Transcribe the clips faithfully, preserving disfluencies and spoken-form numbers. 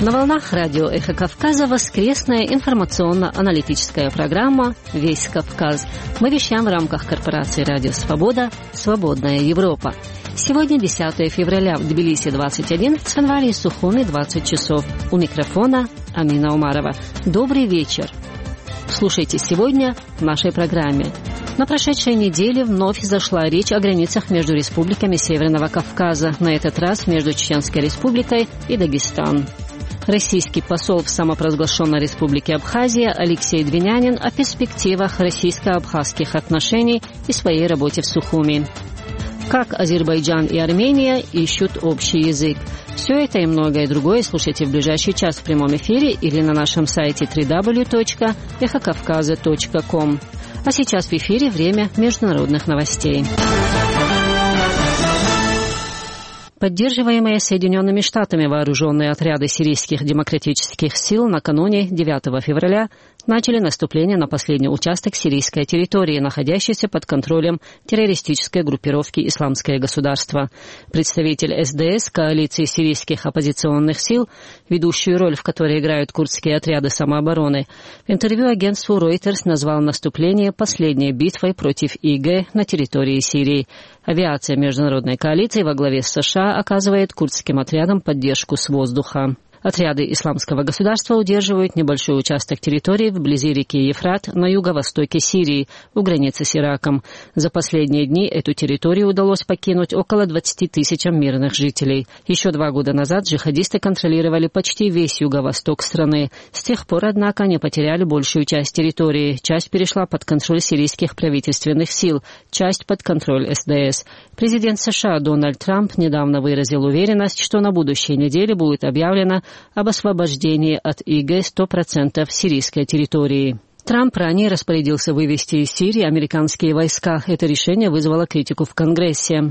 На волнах радио «Эхо Кавказа» воскресная информационно-аналитическая программа «Весь Кавказ». Мы вещаем в рамках корпорации «Радио Свобода. Свободная Европа». Сегодня десятое февраля, в Тбилиси двадцать один, в Цхинвале и Сухуми двадцать часов. У микрофона Амина Умарова. Добрый вечер. Слушайте сегодня в нашей программе. На прошедшей неделе вновь зашла речь о границах между республиками Северного Кавказа, на этот раз между Чеченской Республикой и Дагестан. Российский посол в самопровозглашенной республике Абхазия Алексей Двинянин о перспективах российско-абхазских отношений и своей работе в Сухуми. Как Азербайджан и Армения ищут общий язык. Все это и многое другое слушайте в ближайший час в прямом эфире или на нашем сайте дабл ю дабл ю дабл ю точка эхо кавказа точка ком. А сейчас в эфире время международных новостей. Поддерживаемые Соединенными Штатами вооруженные отряды сирийских демократических сил накануне девятого февраля начали наступление на последний участок сирийской территории, находящейся под контролем террористической группировки «Исламское государство». Представитель эс дэ эс, коалиции сирийских оппозиционных сил, ведущую роль в которой играют курдские отряды самообороны, в интервью агентству Reuters назвал наступление последней битвой против и гэ на территории Сирии. Авиация международной коалиции во главе с США оказывает курдским отрядам поддержку с воздуха. Отряды Исламского государства удерживают небольшой участок территории вблизи реки Ефрат на юго-востоке Сирии, у границы с Ираком. За последние дни эту территорию удалось покинуть около двадцати тысячам мирных жителей. Еще два года назад джихадисты контролировали почти весь юго-восток страны. С тех пор, однако, они потеряли большую часть территории. Часть перешла под контроль сирийских правительственных сил, часть под контроль эс дэ эс. Президент США Дональд Трамп недавно выразил уверенность, что на будущей неделе будет объявлено об освобождении от и гэ сто процентов сирийской территории. Трамп ранее распорядился вывести из Сирии американские войска. Это решение вызвало критику в Конгрессе.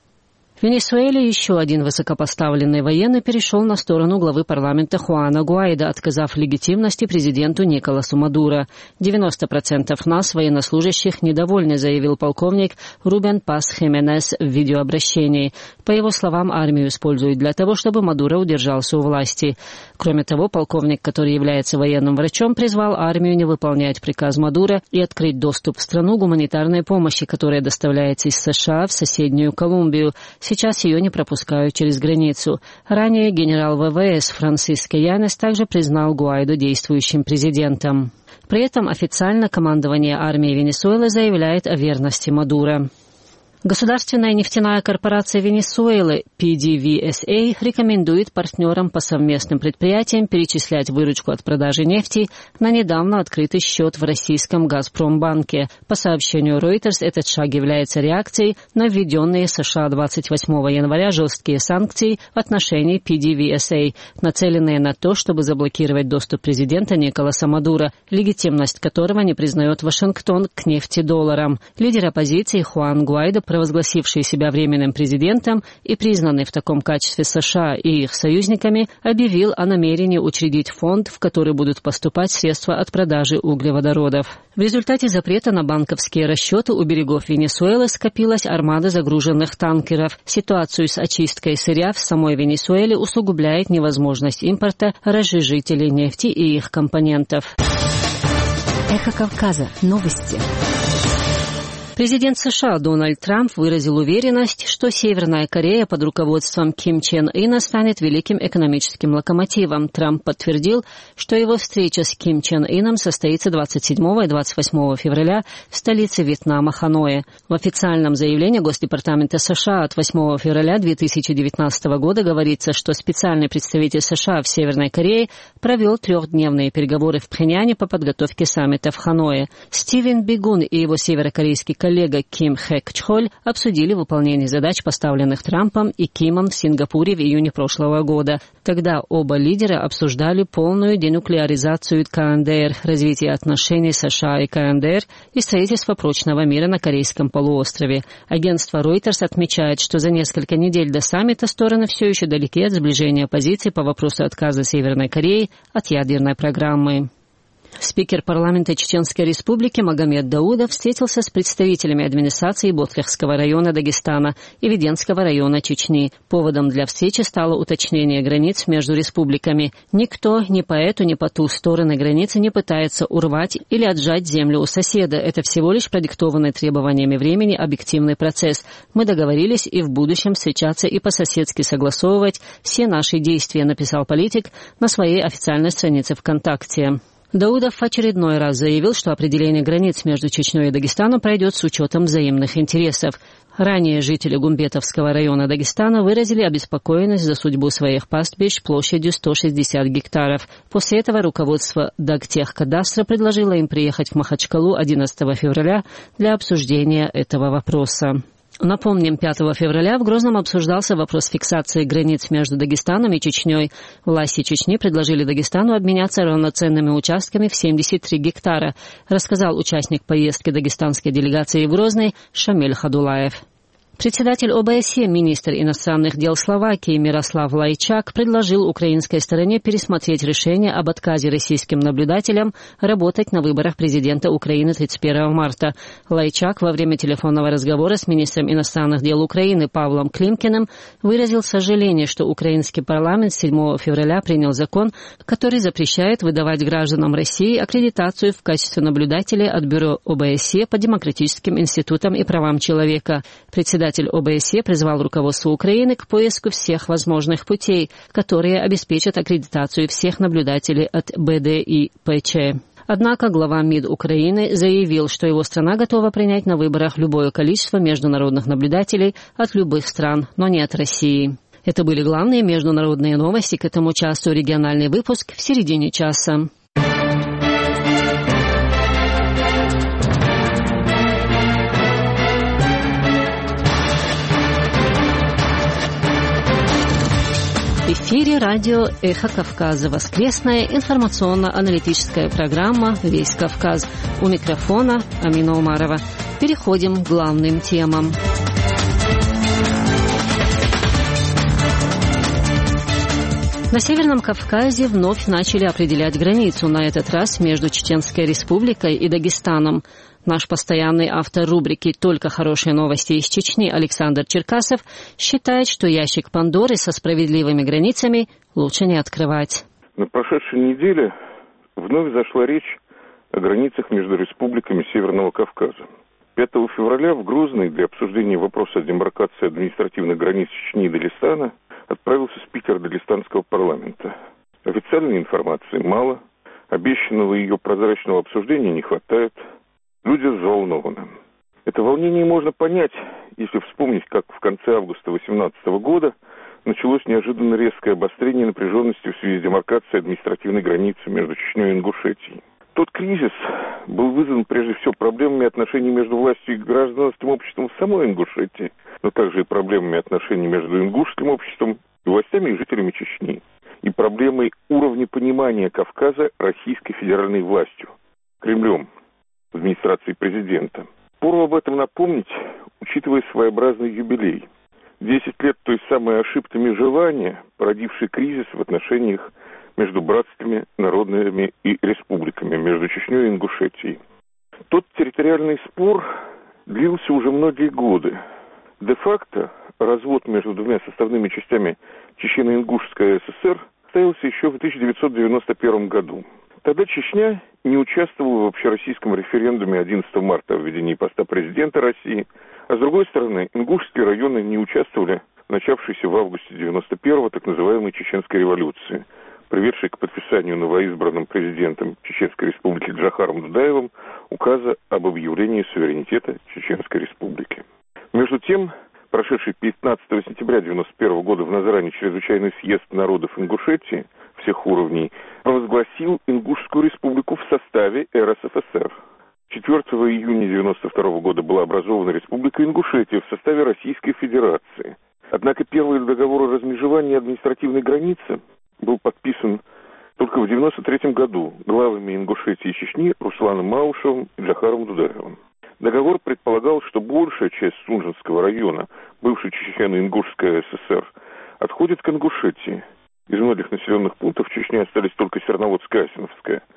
В Венесуэле еще один высокопоставленный военный перешел на сторону главы парламента Хуана Гуайдо, отказав легитимности президенту Николасу Мадуро. девяносто процентов нас, военнослужащих, недовольны, заявил полковник Рубен Пас Хименес в видеообращении. По его словам, армию используют для того, чтобы Мадуро удержался у власти. Кроме того, полковник, который является военным врачом, призвал армию не выполнять приказ Мадуро и открыть доступ в страну гуманитарной помощи, которая доставляется из США в соседнюю Колумбию. Сейчас ее не пропускают через границу. Ранее генерал вэ вэ эс Франсиско Янес также признал Гуайдо действующим президентом. При этом официально командование армии Венесуэлы заявляет о верности Мадуро. Государственная нефтяная корпорация Венесуэлы пи ди ви эс эй рекомендует партнерам по совместным предприятиям перечислять выручку от продажи нефти на недавно открытый счет в российском «Газпромбанке». По сообщению Reuters, этот шаг является реакцией на введенные США двадцать восьмого января жесткие санкции в отношении пи ди ви эс эй, нацеленные на то, чтобы заблокировать доступ президента Николаса Мадуро, легитимность которого не признает Вашингтон, к нефтедолларам. Лидер оппозиции Хуан Гуайдо, провозгласивший себя временным президентом и признанный в таком качестве США и их союзниками, объявил о намерении учредить фонд, в который будут поступать средства от продажи углеводородов. В результате запрета на банковские расчеты у берегов Венесуэлы скопилась армада загруженных танкеров. Ситуацию с очисткой сырья в самой Венесуэле усугубляет невозможность импорта разжижителей нефти и их компонентов. Эхо Кавказа. Новости. Президент США Дональд Трамп выразил уверенность, что Северная Корея под руководством Ким Чен Ына станет великим экономическим локомотивом. Трамп подтвердил, что его встреча с Ким Чен Ыном состоится двадцать седьмого и двадцать восьмого февраля в столице Вьетнама Ханое. В официальном заявлении Госдепартамента США от восьмого февраля две тысячи девятнадцатого года говорится, что специальный представитель США в Северной Корее провел трехдневные переговоры в Пхеньяне по подготовке саммита в Ханое. Стивен Бигун и его северокорейский коллега коллега Ким Хэк Чхоль обсудили выполнение задач, поставленных Трампом и Кимом в Сингапуре в июне прошлого года. Тогда оба лидера обсуждали полную денуклеаризацию ка эн дэ эр, развитие отношений США и ка эн дэ эр и строительство прочного мира на Корейском полуострове. Агентство Reuters отмечает, что за несколько недель до саммита стороны все еще далеки от сближения позиций по вопросу отказа Северной Кореи от ядерной программы. Спикер парламента Чеченской республики Магомед Даудов встретился с представителями администрации Ботлехского района Дагестана и Веденского района Чечни. Поводом для встречи стало уточнение границ между республиками. Никто ни по эту, ни по ту стороны границы не пытается урвать или отжать землю у соседа. Это всего лишь продиктованный требованиями времени объективный процесс. Мы договорились и в будущем встречаться и по-соседски согласовывать все наши действия, написал политик на своей официальной странице ВКонтакте. Даудов в очередной раз заявил, что определение границ между Чечней и Дагестаном пройдет с учетом взаимных интересов. Ранее жители Гумбетовского района Дагестана выразили обеспокоенность за судьбу своих пастбищ площадью сто шестьдесят гектаров. После этого руководство Дагтехкадастра предложило им приехать в Махачкалу одиннадцатого февраля для обсуждения этого вопроса. Напомним, пятого февраля в Грозном обсуждался вопрос фиксации границ между Дагестаном и Чечней. Власти Чечни предложили Дагестану обменяться равноценными участками в семьдесят три гектара, рассказал участник поездки дагестанской делегации в Грозный Шамиль Хадулаев. Председатель ОБСЕ, министр иностранных дел Словакии Мирослав Лайчак предложил украинской стороне пересмотреть решение об отказе российским наблюдателям работать на выборах президента Украины тридцать первого марта. Лайчак во время телефонного разговора с министром иностранных дел Украины Павлом Климкиным выразил сожаление, что украинский парламент седьмого февраля принял закон, который запрещает выдавать гражданам России аккредитацию в качестве наблюдателей от Бюро ОБСЕ по демократическим институтам и правам человека. Председатель Председатель ОБСЕ призвал руководство Украины к поиску всех возможных путей, которые обеспечат аккредитацию всех наблюдателей от бэ дэ и пэ че. Однако глава МИД Украины заявил, что его страна готова принять на выборах любое количество международных наблюдателей от любых стран, но не от России. Это были главные международные новости к этому часу. Региональный выпуск в середине часа. В эфире радио «Эхо Кавказа». Воскресная информационно-аналитическая программа «Весь Кавказ». У микрофона Амина Умарова. Переходим к главным темам. На Северном Кавказе вновь начали определять границу, на этот раз между Чеченской Республикой и Дагестаном. Наш постоянный автор рубрики «Только хорошие новости из Чечни» Александр Черкасов считает, что ящик Пандоры со справедливыми границами лучше не открывать. На прошедшей неделе вновь зашла речь о границах между республиками Северного Кавказа. пятого февраля в Грозный для обсуждения вопроса о демаркации административных границ Чечни и Дагестана отправился спикер Дагестанского парламента. Официальной информации мало, обещанного ее прозрачного обсуждения не хватает. Люди взволнованы. Это волнение можно понять, если вспомнить, как в конце августа две тысячи восемнадцатого года началось неожиданно резкое обострение напряженности в связи с демаркацией административной границы между Чечней и Ингушетией. Тот кризис был вызван прежде всего проблемами отношений между властью и гражданским обществом в самой Ингушетии, но также и проблемами отношений между ингушским обществом и властями и жителями Чечни, и проблемой уровня понимания Кавказа Российской федеральной властью, Кремлем, администрации президента. Пору об этом напомнить, учитывая своеобразный юбилей. Десять лет той самой ошибки межевания, породившей кризис в отношениях между братскими народными и республиками, между Чечней и Ингушетией. Тот территориальный спор длился уже многие годы. Де-факто развод между двумя составными частями Чечено-Ингушской ССР состоялся еще в тысяча девятьсот девяносто первом году. Тогда Чечня не участвовала в общероссийском референдуме одиннадцатого марта о введении поста президента России, а с другой стороны, ингушские районы не участвовали в начавшейся в августе девяносто первого так называемой Чеченской революции, приведшей к подписанию новоизбранным президентом Чеченской республики Джохаром Дудаевым указа об объявлении суверенитета Чеченской республики. Между тем, прошедший пятнадцатого сентября девяносто первого года в Назране чрезвычайный съезд народов Ингушетии всех уровней провозгласил Ингушскую республику в составе эр эс эф эс эр. четвёртого июня девяносто второго года была образована Республика Ингушетия в составе Российской Федерации. Однако первый договор о размежевании административной границы был подписан только в девяносто третьем году главами Ингушетии и Чечни Русланом Маушевым и Джохаром Дудаевым. Договор предполагал, что большая часть Сунжинского района, бывшей Чечено-Ингушской эс эс эр, отходит к Ингушетии. Из многих населенных пунктов в Чечне остались только Серноводская и Асиновская.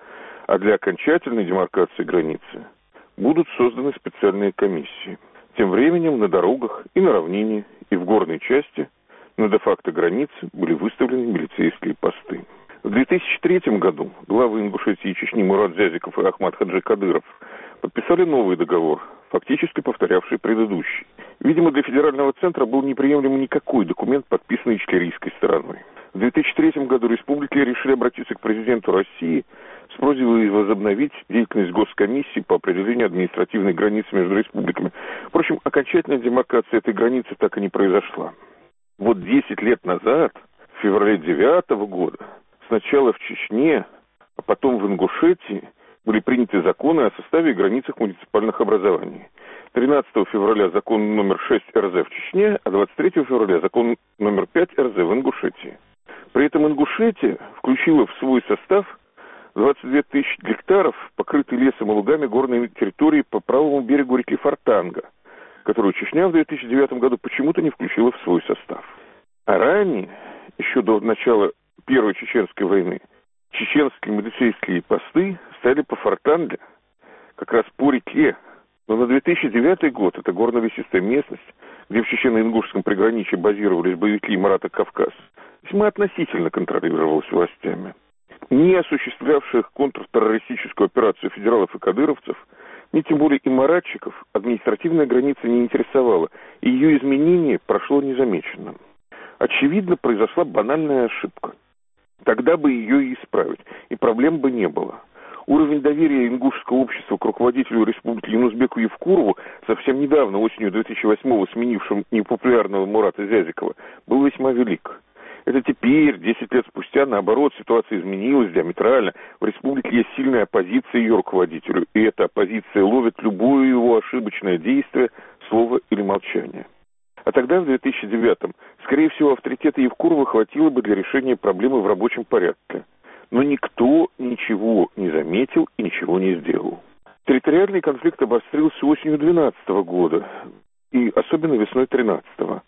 А для окончательной демаркации границы будут созданы специальные комиссии. Тем временем на дорогах и на равнине, и в горной части на де-факто границе были выставлены милицейские посты. В две тысячи третьем году главы Ингушетии и Чечни Мурат Зязиков и Ахмад Хаджи Кадыров подписали новый договор, фактически повторявший предыдущий. Видимо, для федерального центра был неприемлем никакой документ, подписанный ичкерийской стороной. В две тысячи третьем году республики решили обратиться к президенту России с просьбой возобновить деятельность госкомиссии по определению административной границы между республиками. Впрочем, окончательная демаркация этой границы так и не произошла. Вот десять лет назад, в феврале девятого года, сначала в Чечне, а потом в Ингушетии были приняты законы о составе и границах муниципальных образований. тринадцатого февраля закон номер шесть эр зэ в Чечне, а двадцать третьего февраля закон номер пять эр зэ в Ингушетии. При этом Ингушетия включила в свой состав двадцать две тысячи гектаров, покрытые лесом и лугами горной территории по правому берегу реки Фортанга, которую Чечня в две тысячи девятом году почему-то не включила в свой состав. А ранее, еще до начала Первой Чеченской войны, чеченские милицейские посты стояли по Фортанге, как раз по реке. Но на две тысячи девятый год, это горно-лесистая местность, где в чечено-ингушском приграничье базировались боевики Марата Кавказ, весьма относительно контролировалась властями. Не осуществлявших контртеррористическую операцию федералов и кадыровцев, ни тем более и маратчиков, административная граница не интересовала, и ее изменение прошло незамеченным. Очевидно, произошла банальная ошибка. Тогда бы ее и исправить, и проблем бы не было. Уровень доверия ингушского общества к руководителю республики Юнусбеку Евкурову, совсем недавно, осенью две тысячи восьмого, сменившим непопулярного Мурата Зязикова, был весьма велик. Это теперь, десять лет спустя, наоборот, ситуация изменилась диаметрально. В республике есть сильная оппозиция ее руководителю, и эта оппозиция ловит любое его ошибочное действие, слово или молчание. А тогда, в две тысячи девятом, скорее всего, авторитета Евкурова хватило бы для решения проблемы в рабочем порядке. Но никто ничего не заметил и ничего не сделал. Территориальный конфликт обострился осенью две тысячи двенадцатого года, и особенно весной две тысячи тринадцатого.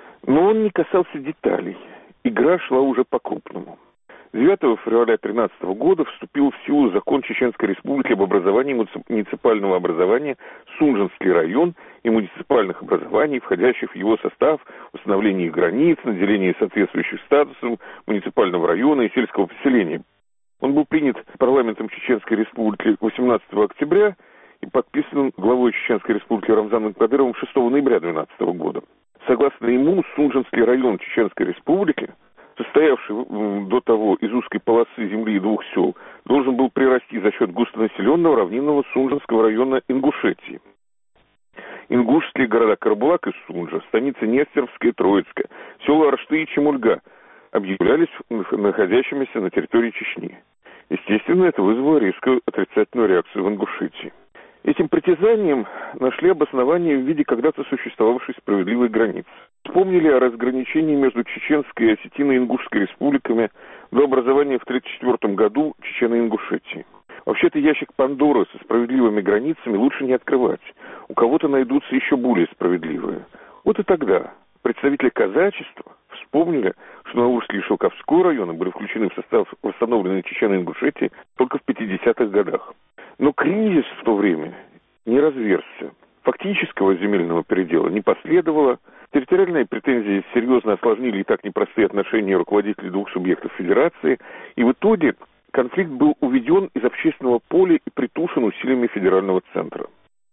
Но он не касался деталей. Игра шла уже по-крупному. девятого февраля две тысячи тринадцатого года вступил в силу закон Чеченской Республики об образовании муниципального образования Сунжинский район и муниципальных образований, входящих в его состав, установлении их границ, наделении соответствующих статусом муниципального района и сельского поселения. Он был принят парламентом Чеченской Республики восемнадцатого октября и подписан главой Чеченской Республики Рамзаном Кадыровым шестого ноября две тысячи двенадцатого года. Согласно ему, Сунжинский район Чеченской Республики, состоявший до того из узкой полосы земли и двух сел, должен был прирасти за счет густонаселенного равнинного Сунжинского района Ингушетии. Ингушские города Карбулак и Сунжа, станица Нестеровская, Троицкая, села Аршты и Чемульга объявлялись находящимися на территории Чечни. Естественно, это вызвало резкую отрицательную реакцию в Ингушетии. Этим притязанием нашли обоснование в виде когда-то существовавшей справедливой границы. Вспомнили о разграничении между Чеченской и Осетино-Ингушской республиками до образования в тысяча девятьсот тридцать четвёртом году Чечено-Ингушетии. Вообще-то ящик Пандоры со справедливыми границами лучше не открывать. У кого-то найдутся еще более справедливые. Вот и тогда представители казачества вспомнили, что Наурский и Шелковской районы были включены в состав восстановленной Чечено-Ингушетии только в пятидесятых годах. Но кризис в то время не разверзся. Фактического земельного передела не последовало. Территориальные претензии серьезно осложнили и так непростые отношения руководителей двух субъектов федерации. И в итоге конфликт был уведен из общественного поля и притушен усилиями федерального центра.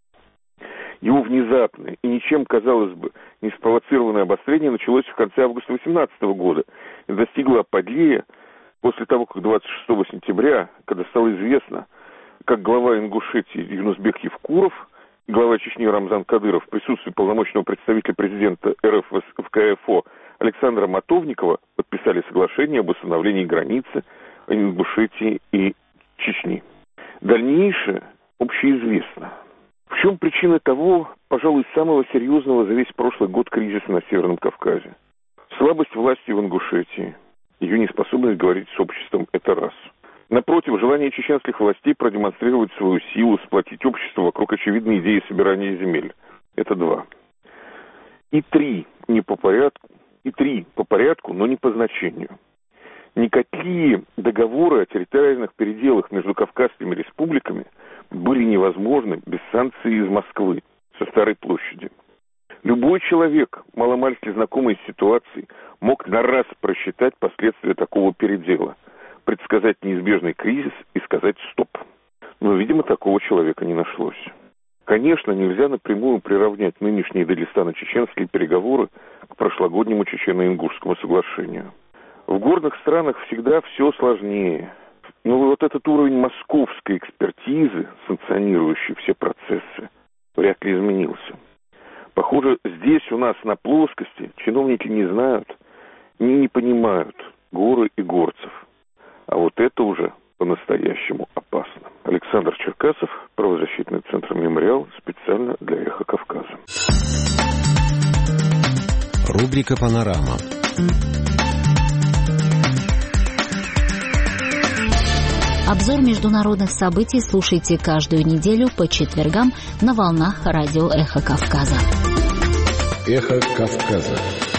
Его внезапное и ничем, казалось бы, не спровоцированное обострение началось в конце августа две тысячи восемнадцатого года и достигло апогея после того, как двадцать шестого сентября, когда стало известно, как глава Ингушетии Юнусбек Евкуров и глава Чечни Рамзан Кадыров в присутствии полномочного представителя президента эр эф в ка эф о Александра Матовникова подписали соглашение об установлении границы Ингушетии и Чечни. Дальнейшее общеизвестно. В чем причина того, пожалуй, самого серьезного за весь прошлый год кризиса на Северном Кавказе? Слабость власти в Ингушетии, ее неспособность говорить с обществом – это раз. Напротив, желание чеченских властей продемонстрировать свою силу, сплотить общество вокруг очевидной идеи собирания земель – это два. И три, не по порядку, и три по порядку, но не по значению. Никакие договоры о территориальных переделах между Кавказскими республиками были невозможны без санкций из Москвы, со Старой площади. Любой человек, маломальски знакомый с ситуацией, мог на раз просчитать последствия такого передела, предсказать неизбежный кризис и сказать «стоп». Но, видимо, такого человека не нашлось. Конечно, нельзя напрямую приравнять нынешние дагестано-чеченские переговоры к прошлогоднему чечено-ингушскому соглашению. В горных странах всегда все сложнее. Но вот этот уровень московской экспертизы, санкционирующий все процессы, вряд ли изменился. Похоже, здесь у нас на плоскости чиновники не знают, не, не понимают горы и горцев. А вот это уже по-настоящему опасно. Александр Черкасов, правозащитный центр «Мемориал», специально для «Эхо Кавказа». Рубрика «Панорама». Обзор международных событий слушайте каждую неделю по четвергам на волнах радио «Эхо Кавказа». «Эхо Кавказа».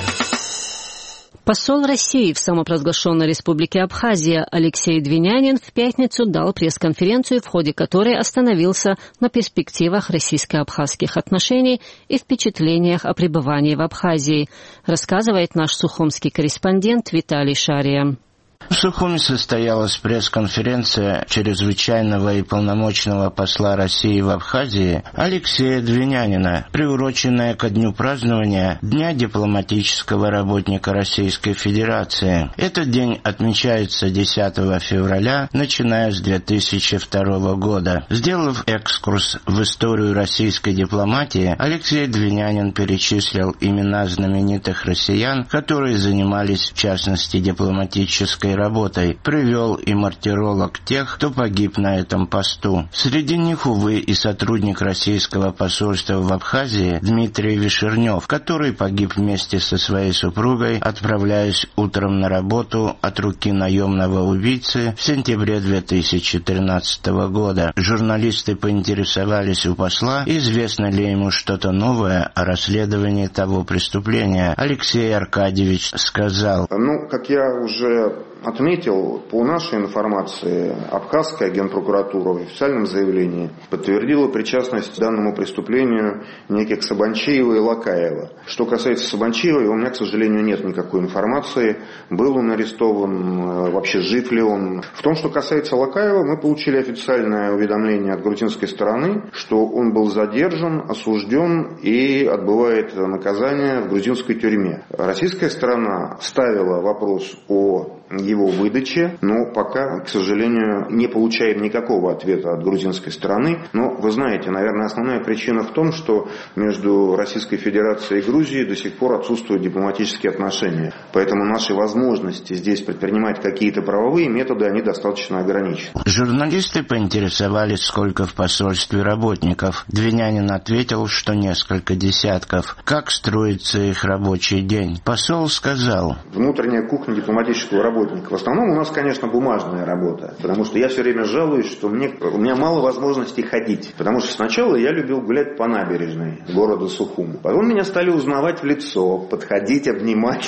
Посол России в самопровозглашенной республике Абхазия Алексей Двинянин в пятницу дал пресс-конференцию, в ходе которой остановился на перспективах российско-абхазских отношений и впечатлениях о пребывании в Абхазии, рассказывает наш сухумский корреспондент Виталий Шария. В Сухуми состоялась пресс-конференция чрезвычайного и полномочного посла России в Абхазии Алексея Двинянина, приуроченная ко дню празднования Дня дипломатического работника Российской Федерации. Этот день отмечается десятого февраля, начиная с две тысячи второго года. Сделав экскурс в историю российской дипломатии, Алексей Двинянин перечислил имена знаменитых россиян, которые занимались, в частности, дипломатической работой, привел и мартиролог тех, кто погиб на этом посту. Среди них, увы, и сотрудник российского посольства в Абхазии Дмитрий Вишернев, который погиб вместе со своей супругой, отправляясь утром на работу от руки наемного убийцы в сентябре две тысячи тринадцатого года. Журналисты поинтересовались у посла, известно ли ему что-то новое о расследовании того преступления. Алексей Аркадьевич сказал: Ну, как я уже отметил, по нашей информации, Абхазская генпрокуратура в официальном заявлении подтвердила причастность к данному преступлению неких Сабанчиева и Лакаева. Что касается Сабанчиева, у меня, к сожалению, нет никакой информации, был он арестован, вообще жив ли он. В том, что касается Лакаева, мы получили официальное уведомление от грузинской стороны, что он был задержан, осужден и отбывает наказание в грузинской тюрьме. Российская сторона ставила вопрос о его выдаче, но пока, к сожалению, не получаем никакого ответа от грузинской стороны. Но вы знаете, наверное, основная причина в том, что между Российской Федерацией и Грузией до сих пор отсутствуют дипломатические отношения. Поэтому наши возможности здесь предпринимать какие-то правовые методы, они достаточно ограничены. Журналисты поинтересовались, сколько в посольстве работников. Двинянин ответил, что несколько десятков. Как строится их рабочий день? Посол сказал: Внутренняя кухня дипломатического работника. В основном у нас, конечно, бумажная работа, потому что я все время жалуюсь, что мне, у меня мало возможностей ходить, потому что сначала я любил гулять по набережной города Сухума. Потом меня стали узнавать в лицо, подходить, обнимать,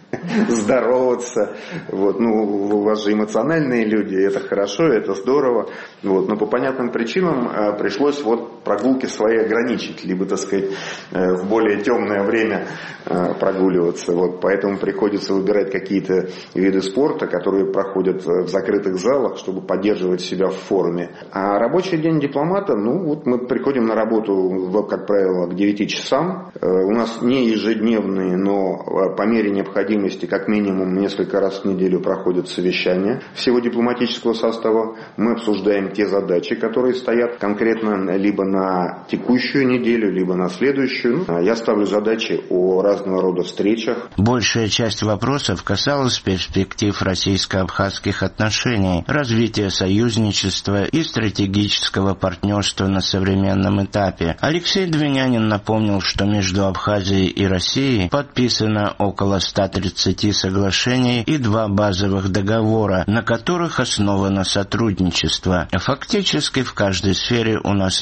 здороваться. Вот. Ну, у вас же эмоциональные люди, это хорошо, это здорово. Вот. Но по понятным причинам э, пришлось вот прогулки свои ограничить, либо, так сказать, э, в более темное время э, прогуливаться. Вот. Поэтому приходится выбирать какие-то виды спорта, которые проходят в закрытых залах, чтобы поддерживать себя в форме. А рабочий день дипломата, ну вот мы приходим на работу, как правило, к девяти часам. У нас не ежедневные, но по мере необходимости, как минимум несколько раз в неделю проходят совещания всего дипломатического состава. Мы обсуждаем те задачи, которые стоят конкретно либо на текущую неделю, либо на следующую. Я ставлю задачи о разного рода встречах. Большая часть вопросов касалась перспектив российско-абхазских отношений, развития союзничества и стратегического партнерства на современном этапе. Алексей Двинянин напомнил, что между Абхазией и Россией подписано около ста тридцати соглашений и два базовых договора, на которых основано сотрудничество. Фактически в каждой сфере у нас идет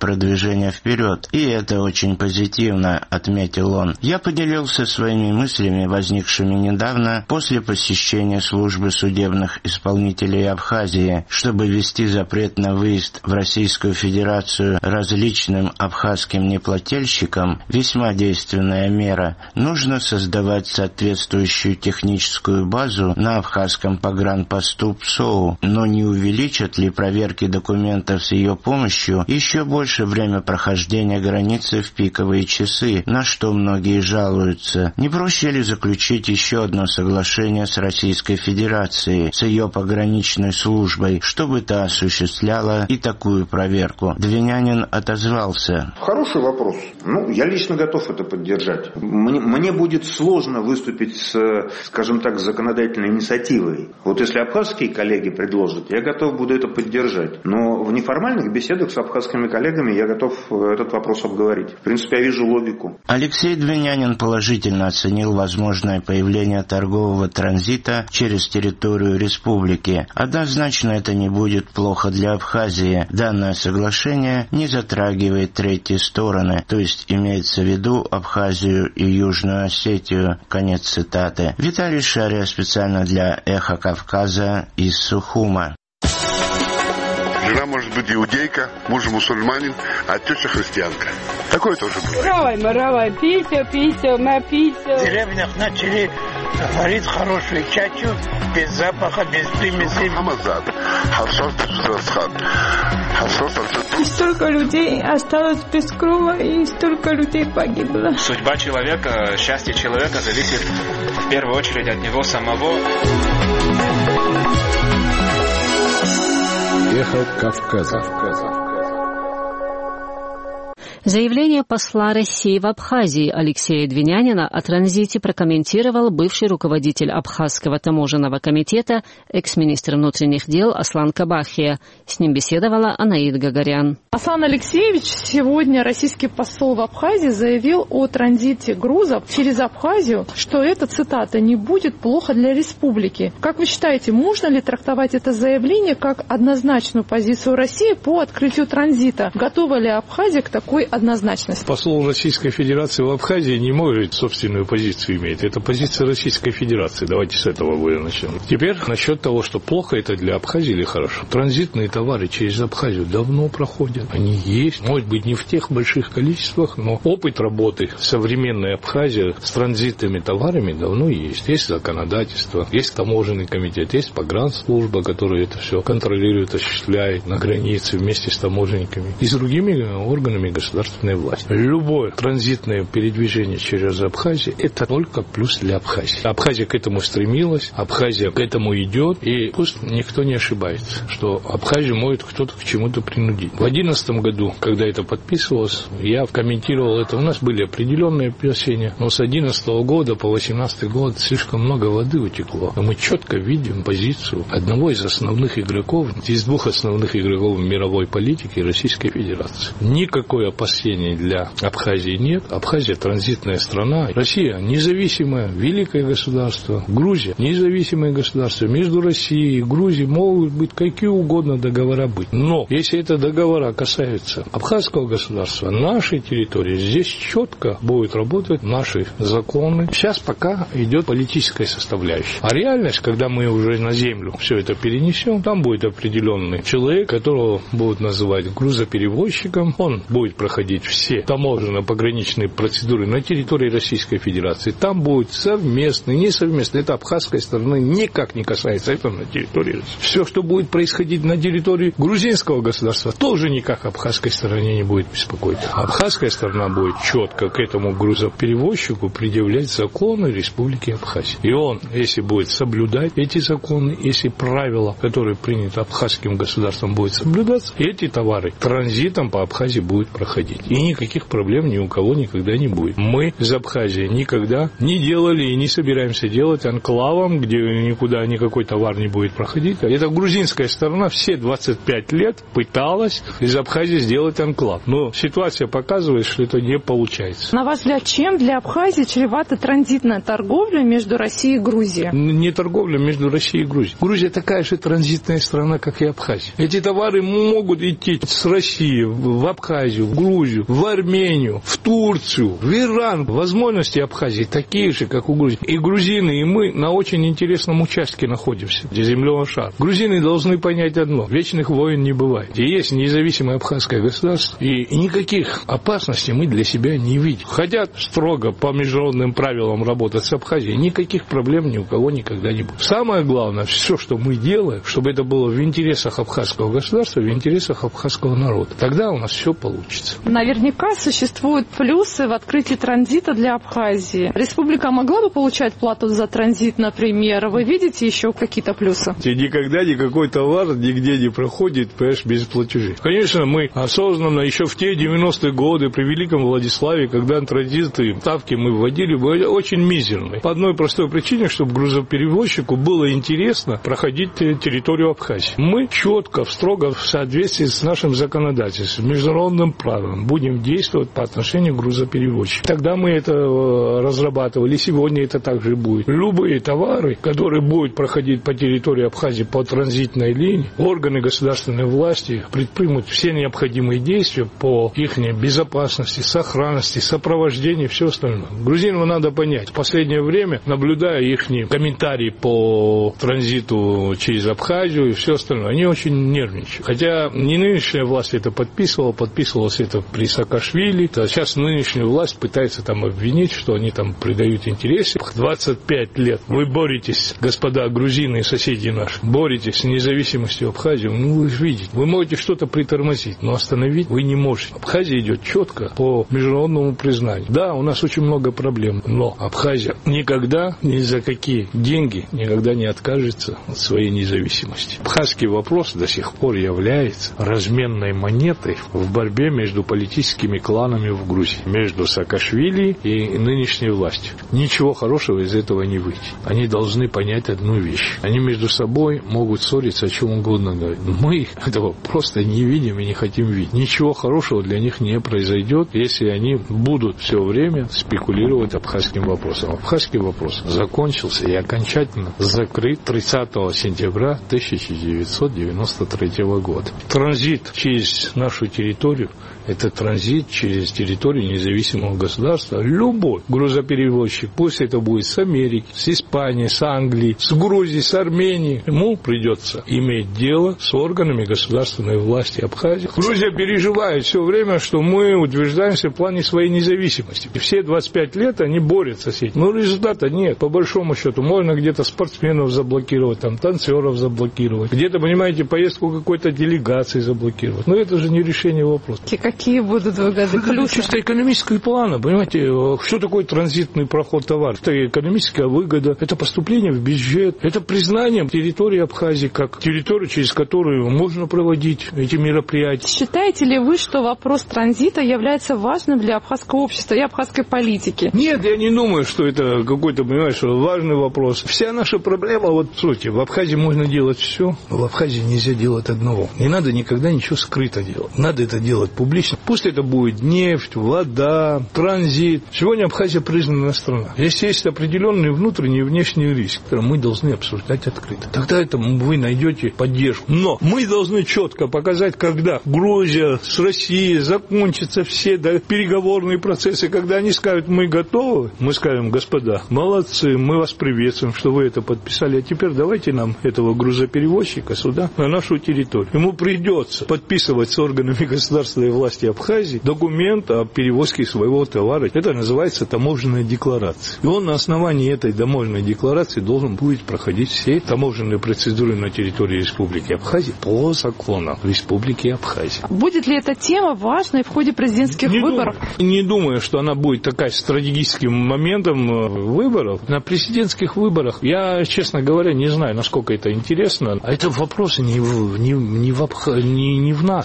продвижения вперед, и это очень позитивно, отметил он. Я поделился своими мыслями, возникшими недавно после посещения службы судебных исполнителей Абхазии, чтобы ввести запрет на выезд в Российскую Федерацию различным абхазским неплательщикам, весьма действенная мера. Нужно создавать соответствующую техническую базу на абхазском погранпосту ПСОУ, но не увеличат ли проверки документов с ее помощью еще больше время прохождения границы в пиковые часы, на что многие жалуются? Не проще ли заключить еще одно соглашение с Российской Федерацией, с ее пограничной службой, чтобы та осуществляла и такую проверку? Двинянин отозвался. Хороший вопрос. Ну, я лично готов это поддержать. Мне, мне будет сложно выступить с, скажем так, законодательной инициативой. Вот если абхазские коллеги предложат, я готов буду это поддержать. Но в неформальных беседах с абхазскими коллегами я готов этот вопрос обговорить. В принципе, я вижу логику. Алексей Двинянин положительно оценил возможное появление торгового транзита через территорию республики. Однозначно это не будет плохо для Абхазии. Данное соглашение не затрагивает третьи стороны, то есть имеется в виду Абхазию и Южную Осетию. Конец цитаты. Виталий Шария специально для «Эхо Кавказа» из Сухума. Жена может быть иудейка, муж мусульманин, а теща христианка. Такое тоже бывает. Равай, маравай, пися, пися, на пися. В деревнях начали варить хорошую чачу, без запаха, без примесей. И столько людей осталось без крова, и столько людей погибло. Судьба человека, счастье человека зависит в первую очередь от него самого. Эхо Кавказа. Заявление посла России в Абхазии Алексея Двинянина о транзите прокомментировал бывший руководитель Абхазского таможенного комитета, экс-министр внутренних дел Аслан Кабахия. С ним беседовала Анаид Гагарян. Аслан Алексеевич, сегодня российский посол в Абхазии заявил о транзите грузов через Абхазию, что это, цитата, «не будет плохо для республики». Как вы считаете, можно ли трактовать это заявление как однозначную позицию России по открытию транзита? Готова ли Абхазия к такой однозначности? Посол Российской Федерации в Абхазии не может собственную позицию иметь. Это позиция Российской Федерации. Давайте с этого будем начнем. Теперь насчет того, что плохо это для Абхазии или хорошо. Транзитные товары через Абхазию давно проходят. Они есть. Может быть, не в тех больших количествах, но опыт работы современной Абхазии с транзитными товарами давно есть. Есть законодательство, есть таможенный комитет, есть погранслужба, которая это все контролирует, осуществляет на границе вместе с таможенниками и с другими органами государственной власти. Любое транзитное передвижение через Абхазию – это только плюс для Абхазии. Абхазия к этому стремилась, Абхазия к этому идет, и пусть никто не ошибается, что Абхазию может кто-то к чему-то принудить. В две тысячи одиннадцатом году, когда это подписывалось, я комментировал это. У нас были определенные опасения, но с две тысячи одиннадцатого года по две тысячи восемнадцатый год слишком много воды утекло. Но мы четко видим позицию одного из основных игроков, из двух основных игроков мировой политики Российской Федерации. Никакой опасений для Абхазии нет. Абхазия транзитная страна. Россия независимое, великое государство. Грузия независимое государство. Между Россией и Грузией могут быть какие угодно договора быть. Но если это договора касаются абхазского государства, нашей территории, здесь четко будут работать наши законы. Сейчас пока идет политическая составляющая. А реальность, когда мы уже на землю все это перенесем, там будет определенный человек, которого будут называть грузоперевозчиком. Он будет проходить все таможенно-пограничные процедуры на территории Российской Федерации. Там будет совместный, несовместный. Это абхазской стороны никак не касается этого на территории России. Все, что будет происходить на территории грузинского государства, тоже никак абхазской стороне не будет беспокоить. Абхазская сторона будет четко к этому грузоперевозчику предъявлять законы Республики Абхазия. И он, если будет соблюдать эти законы, если правила, которые приняты абхазским государством, будут соблюдаться, эти товары транзитом по Абхазии будут проходить. проходить. И никаких проблем ни у кого никогда не будет. Мы из Абхазии никогда не делали и не собираемся делать анклавом, где никуда никакой товар не будет проходить. Это грузинская сторона все двадцать пять лет пыталась из Абхазии сделать анклав. Но ситуация показывает, что это не получается. На ваш взгляд, чем для Абхазии чревата транзитная торговля между Россией и Грузией? Не торговля между Россией и Грузией. Грузия такая же транзитная страна, как и Абхазия. Эти товары могут идти с России в Абхазию, в Грузию, в Армению, в Турцию, в Иран. Возможности Абхазии такие же, как у Грузии. И грузины, и мы на очень интересном участке находимся, где земного шара. Грузины должны понять одно. Вечных войн не бывает. И есть независимое абхазское государство, и никаких опасностей мы для себя не видим. Хотят строго по международным правилам работать с Абхазией, никаких проблем ни у кого никогда не будет. Самое главное, все, что мы делаем, чтобы это было в интересах абхазского государства, в интересах абхазского народа. Тогда у нас все получится. Наверняка существуют плюсы в открытии транзита для Абхазии. Республика могла бы получать плату за транзит, например? Вы видите еще какие-то плюсы? И никогда никакой товар нигде не проходит, понимаешь, без платежей. Конечно, мы осознанно еще в те девяностые годы при Великом Владиславе, когда транзитные ставки мы вводили, были очень мизерные. По одной простой причине, чтобы грузоперевозчику было интересно проходить территорию Абхазии. Мы четко, строго в соответствии с нашим законодательством, международным правом будем действовать по отношению к грузоперевозчику. Тогда мы это разрабатывали, сегодня это также будет. Любые товары, которые будут проходить по территории Абхазии по транзитной линии, органы государственной власти предпримут все необходимые действия по их безопасности, сохранности, сопровождению и все остальное. Грузинам надо понять, в последнее время, наблюдая их комментарии по транзиту через Абхазию и все остальное, они очень нервничают. Хотя не нынешняя власть это подписывала, подписывалось это при Саакашвили, а сейчас нынешняя власть пытается там обвинить, что они там придают интересы. двадцать пять лет вы боретесь, господа грузины и соседи наши, боретесь с независимостью Абхазии, ну вы видите, вы можете что-то притормозить, но остановить вы не можете. Абхазия идет четко по международному признанию. Да, у нас очень много проблем, но Абхазия никогда, ни за какие деньги, никогда не откажется от своей независимости. Абхазский вопрос до сих пор является разменной монетой в борьбе между политическими кланами в Грузии, между Саакашвили и нынешней властью. Ничего хорошего из этого не выйти. Они должны понять одну вещь. Они между собой могут ссориться о чем угодно говорить. Мы этого просто не видим и не хотим видеть. Ничего хорошего для них не произойдет, если они будут все время спекулировать абхазским вопросом. Абхазский вопрос закончился и окончательно закрыт тридцатого сентября тысяча девятьсот девяносто третьего года. Транзит через нашу территорию – это транзит через территорию независимого государства. Любой грузоперевозчик, пусть это будет с Америки, с Испании, с Англии, с Грузии, с Армении, ему придется иметь дело с органами государственной власти Абхазии. Грузия переживает все время, что мы утверждаемся в плане своей независимости. И все двадцать пять лет они борются с этим. Но результата нет. По большому счету, можно где-то спортсменов заблокировать, там, танцоров заблокировать, где-то, понимаете, поездку какой-то делегации заблокировать. Но это же не решение вопроса. Какие будут выгоды? Плюсы? Чисто экономический план, понимаете, что такое транзитный проход товара? Это экономическая выгода, это поступление в бюджет, это признание территории Абхазии как территорию, через которую можно проводить эти мероприятия. Считаете ли вы, что вопрос транзита является важным для абхазского общества и абхазской политики? Нет, я не думаю, что это какой-то, понимаешь, важный вопрос. Вся наша проблема, вот, слушайте, в Абхазии можно делать все, но в Абхазии нельзя делать одного. Не надо никогда ничего скрыто делать. Надо это делать публично. Пусть это будет нефть, вода, транзит. Сегодня Абхазия признанная страна. Здесь есть определенный внутренний и внешний риск, который мы должны обсуждать открыто. Тогда это вы найдете поддержку. Но мы должны четко показать, когда Грузия с Россией закончатся все да, переговорные процессы, когда они скажут, мы готовы, мы скажем, господа, молодцы, мы вас приветствуем, что вы это подписали, а теперь давайте нам этого грузоперевозчика сюда, на нашу территорию. Ему придется подписывать с органами государственной власти Абхазии документ о перевозке своего товара. Это называется таможенная декларация. И он на основании этой таможенной декларации должен будет проходить все таможенные процедуры на территории Республики Абхазия по законам Республики Абхазия. Будет ли эта тема важной в ходе президентских не выборов? Думаю, не думаю, что она будет такая стратегическим моментом выборов. На президентских выборах я, честно говоря, не знаю, насколько это интересно. А это вопросы не в, не, не в, Абх... не, не в нас.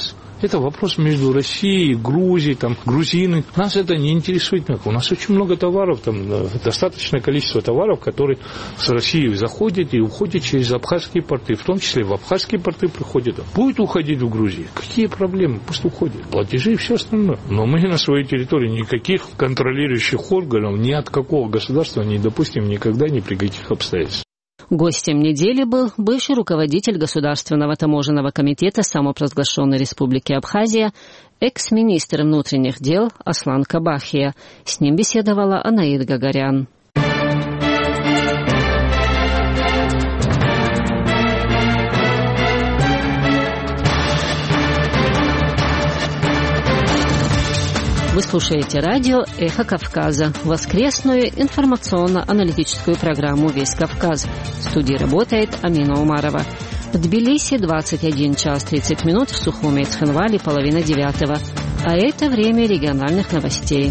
Это вопрос между Россией, Грузией, там, грузины. Нас это не интересует никак. У нас очень много товаров, там, достаточное количество товаров, которые с Россией заходят и уходят через абхазские порты. В том числе в абхазские порты приходят. Будет уходить в Грузию. Какие проблемы? Пусть уходят. Платежи и все остальное. Но мы на своей территории никаких контролирующих органов ни от какого государства не допустим никогда ни при каких обстоятельствах. Гостем недели был бывший руководитель Государственного таможенного комитета самопровозглашенной Республики Абхазия, экс-министр внутренних дел Аслан Кабахия. С ним беседовала Анаид Гагарян. Вы слушаете радио «Эхо Кавказа», воскресную информационно-аналитическую программу «Весь Кавказ». В студии работает Амина Умарова. В Тбилиси двадцать один час тридцать минут, в Сухуме и Цхинвале половина девятого. А это время региональных новостей.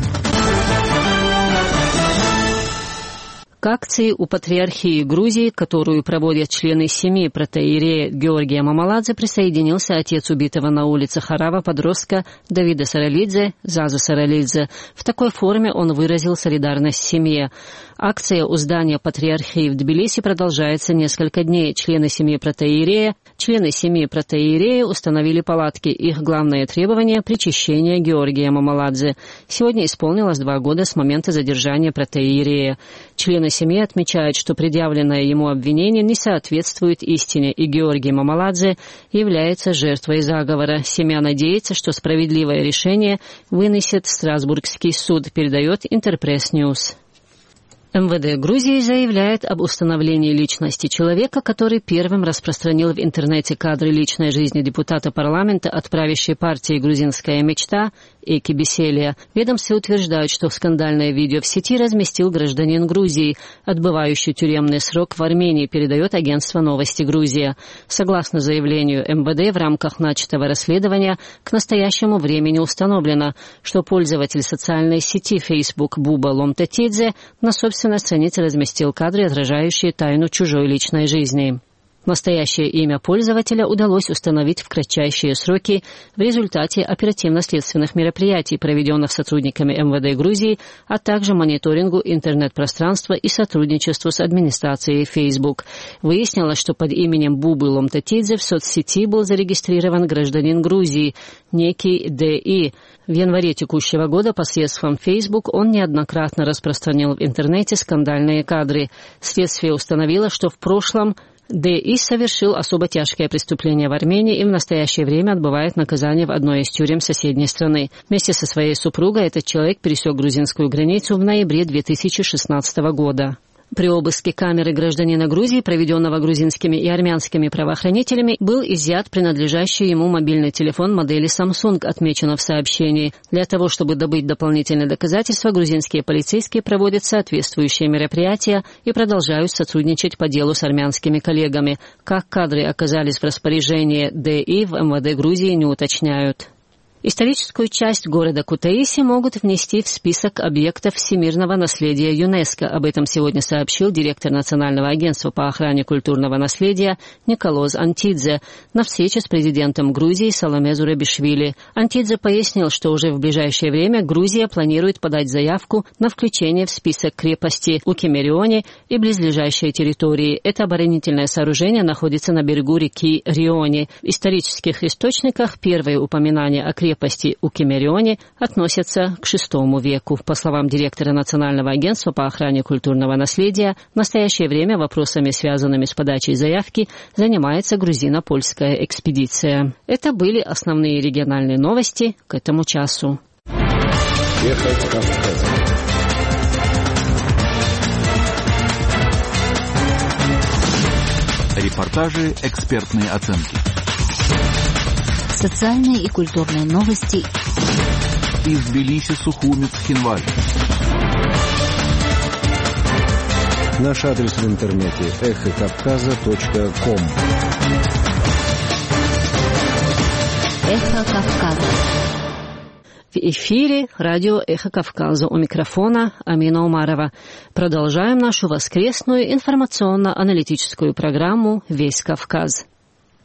К акции у Патриархии Грузии, которую проводят члены семьи протоиерея Георгия Мамаладзе, присоединился отец убитого на улице Харава подростка Давида Саралидзе, Заза Саралидзе. В такой форме он выразил солидарность семье. Акция у здания Патриархии в Тбилиси продолжается несколько дней. Члены семьи протоиерея, члены семьи протоиерея установили палатки. Их главное требование – причащение Георгия Мамаладзе. Сегодня исполнилось два года с момента задержания протоиерея. Члены семьи отмечают, что предъявленное ему обвинение не соответствует истине, и Георгий Мамаладзе является жертвой заговора. Семья надеется, что справедливое решение вынесет Страсбургский суд, передает Интерпресс Ньюс. МВД Грузии заявляет об установлении личности человека, который первым распространил в интернете кадры личной жизни депутата парламента от правящей партии «Грузинская мечта» Эки Беселия. Ведомства утверждают, что скандальное видео в сети разместил гражданин Грузии, отбывающий тюремный срок в Армении, передает агентство «Новости Грузия». Согласно заявлению МВД, в рамках начатого расследования к настоящему времени установлено, что пользователь социальной сети Facebook Буба Ломтатидзе на собственной странице разместил кадры, отражающие тайну чужой личной жизни. Настоящее имя пользователя удалось установить в кратчайшие сроки в результате оперативно-следственных мероприятий, проведенных сотрудниками МВД Грузии, а также мониторингу интернет-пространства и сотрудничеству с администрацией Facebook. Выяснилось, что под именем Бубы Ломтатидзе в соцсети был зарегистрирован гражданин Грузии, некий Д.И. В январе текущего года посредством Facebook он неоднократно распространил в интернете скандальные кадры. Следствие установило, что в прошлом Д.И. совершил особо тяжкое преступление в Армении и в настоящее время отбывает наказание в одной из тюрем соседней страны. Вместе со своей супругой этот человек пересек грузинскую границу в ноябре две тысячи шестнадцатого года. При обыске камеры гражданина Грузии, проведенного грузинскими и армянскими правоохранителями, был изъят принадлежащий ему мобильный телефон модели Samsung, отмечено в сообщении. Для того, чтобы добыть дополнительные доказательства, грузинские полицейские проводят соответствующие мероприятия и продолжают сотрудничать по делу с армянскими коллегами. Как кадры оказались в распоряжении Д.И. в МВД Грузии не уточняют. Историческую часть города Кутаиси могут внести в список объектов всемирного наследия ЮНЕСКО. Об этом сегодня сообщил директор Национального агентства по охране культурного наследия Николоз Антидзе на встрече с президентом Грузии Саломе Зурабишвили. Антидзе пояснил, что уже в ближайшее время Грузия планирует подать заявку на включение в список крепости у Кемерионе и близлежащей территории. Это оборонительное сооружение находится на берегу реки Риони. В исторических источниках первые упоминания о крепости крепости у Кемерионе относятся к шестому веку. По словам директора Национального агентства по охране культурного наследия, в настоящее время вопросами, связанными с подачей заявки, занимается грузино-польская экспедиция. Это были основные региональные новости к этому часу. Эхо Кавказа. Репортажи, экспертные оценки. Социальные и культурные новости из Тбилиси, Сухуми, Цхинвале. Наш адрес в интернете эхо кавказа точка ком. Эхо Кавказа. В эфире радио «Эхо Кавказа». У микрофона Амина Умарова. Продолжаем нашу воскресную информационно-аналитическую программу «Весь Кавказ».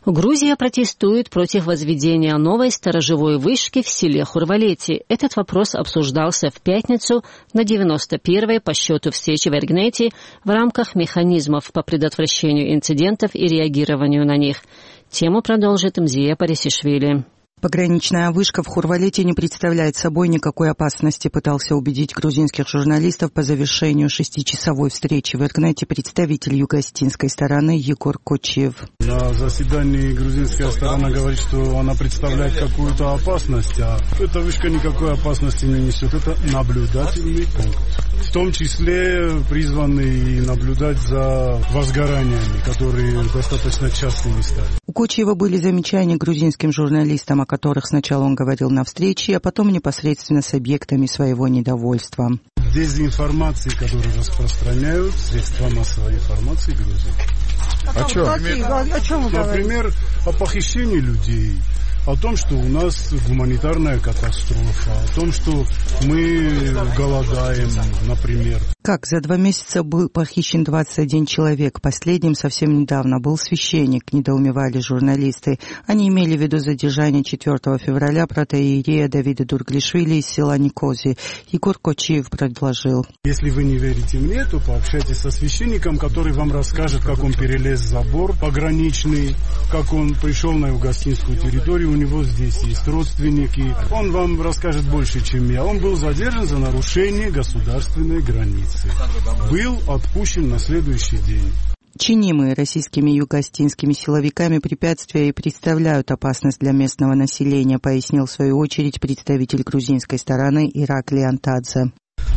Грузия протестует против возведения новой сторожевой вышки в селе Хурвалети. Этот вопрос обсуждался в пятницу на девяносто первой по счету встрече в Эргнете в рамках механизмов по предотвращению инцидентов и реагированию на них. Тему продолжит Мзия Парисишвили. Пограничная вышка в Хурвалете не представляет собой никакой опасности, пытался убедить грузинских журналистов по завершению шестичасовой встречи в Эргнете представитель юго-осетинской стороны Егор Кочиев. На заседании грузинская сторона говорит, что она представляет какую-то опасность, а эта вышка никакой опасности не несет. Это наблюдательный пункт, в том числе призванный наблюдать за возгораниями, которые достаточно частыми стали. У Кочиева были замечания грузинским журналистам, о которых сначала он говорил на встрече, а потом непосредственно с объектами своего недовольства. Дезинформации, которые распространяют средства массовой информации Грузии. О чем? Например, о чем вы Например, о похищении людей, о том, что у нас гуманитарная катастрофа, о том, что мы голодаем, например. Как за два месяца был похищен двадцать один человек. Последним совсем недавно был священник, недоумевали журналисты. Они имели в виду задержание четвёртого февраля протоиерея Давида Дурглишвили из села Никози. Егор Кочиев предложил. Если вы не верите мне, то пообщайтесь со священником, который вам расскажет, как он перелез забор пограничный, как он пришел на юго-осетинскую территорию, у него здесь есть родственники. Он вам расскажет больше, чем я. Он был задержан за нарушение государственной границы. Был отпущен на следующий день. Чинимые российскими юго-осетинскими силовиками препятствия и представляют опасность для местного населения, пояснил в свою очередь представитель грузинской стороны Ираклий Антадзе.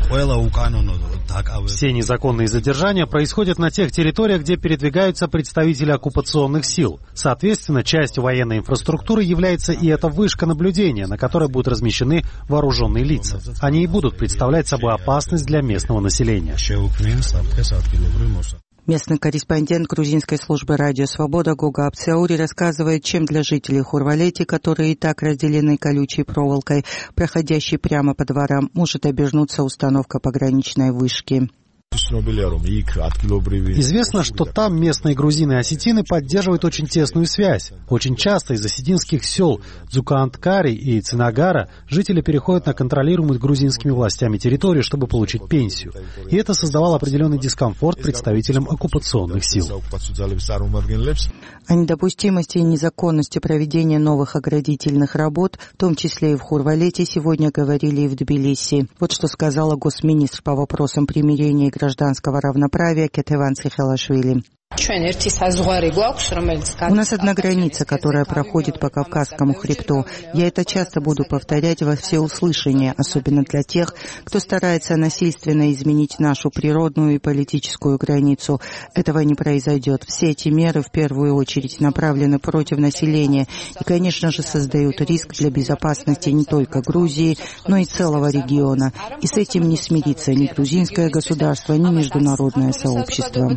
Все незаконные задержания происходят на тех территориях, где передвигаются представители оккупационных сил. Соответственно, частью военной инфраструктуры является и эта вышка наблюдения, на которой будут размещены вооруженные лица. Они и будут представлять собой опасность для местного населения. Местный корреспондент грузинской службы «Радио Свобода» Гога Апциаури рассказывает, чем для жителей Хурвалети, которые и так разделены колючей проволокой, проходящей прямо по дворам, может обернуться установка пограничной вышки. Известно, что там местные грузины и осетины поддерживают очень тесную связь. Очень часто из осетинских сел Дзукаанткари и Цинагара жители переходят на контролируемую грузинскими властями территорию, чтобы получить пенсию. И это создавало определенный дискомфорт представителям оккупационных сил. О недопустимости и незаконности проведения новых оградительных работ, в том числе и в Хурвалете, сегодня говорили и в Тбилиси. Вот что сказала госминистр по вопросам примирения и гражданского равноправия Кетеван Цихелашвили. У нас одна граница, которая проходит по Кавказскому хребту. Я это часто буду повторять во всеуслышание, особенно для тех, кто старается насильственно изменить нашу природную и политическую границу. Этого не произойдет. Все эти меры в первую очередь направлены против населения и, конечно же, создают риск для безопасности не только Грузии, но и целого региона. И с этим не смирится ни грузинское государство, ни международное сообщество.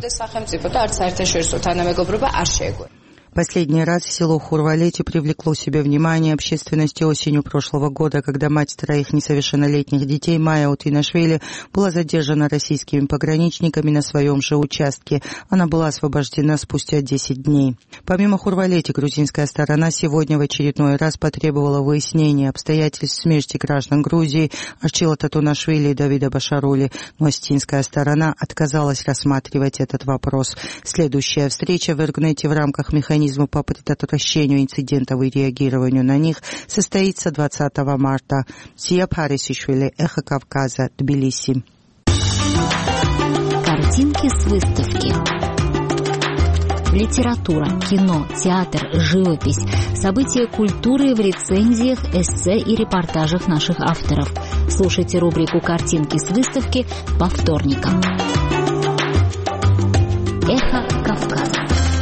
Последний раз село Хурвалети привлекло себе внимание общественности осенью прошлого года, когда мать троих несовершеннолетних детей Майя Утвинашвили была задержана российскими пограничниками на своем же участке. Она была освобождена спустя десять дней. Помимо Хурвалети, грузинская сторона сегодня в очередной раз потребовала выяснения обстоятельств смерти граждан Грузии Арчила Татунашвили и Давида Башарули, но осетинская сторона отказалась рассматривать этот вопрос. Следующая встреча в Эргнете в рамках механизма по предотвращению инцидентов и реагированию на них состоится двадцатого марта. Мзия Парисишвили, Эхо Кавказа, Тбилиси. Картинки с выставки. Литература, кино, театр, живопись, события культуры в рецензиях, эссе и репортажах наших авторов. Слушайте рубрику «Картинки с выставки» по вторникам. Эхо Кавказа.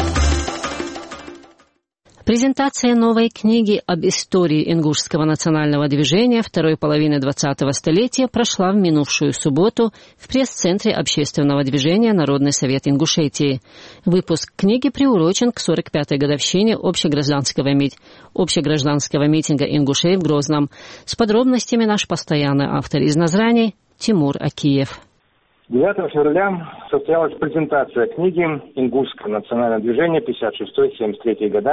Презентация новой книги об истории ингушского национального движения второй половины двадцатого столетия прошла в минувшую субботу в пресс-центре общественного движения «Народный совет Ингушетии». Выпуск книги приурочен к сорок пятой годовщине общегражданского, ми... общегражданского митинга ингушей в Грозном. С подробностями наш постоянный автор из Назрани Тимур Акиев. девятого февраля состоялась презентация книги «Ингушское национальное движение пятьдесят шестой — семьдесят третий года.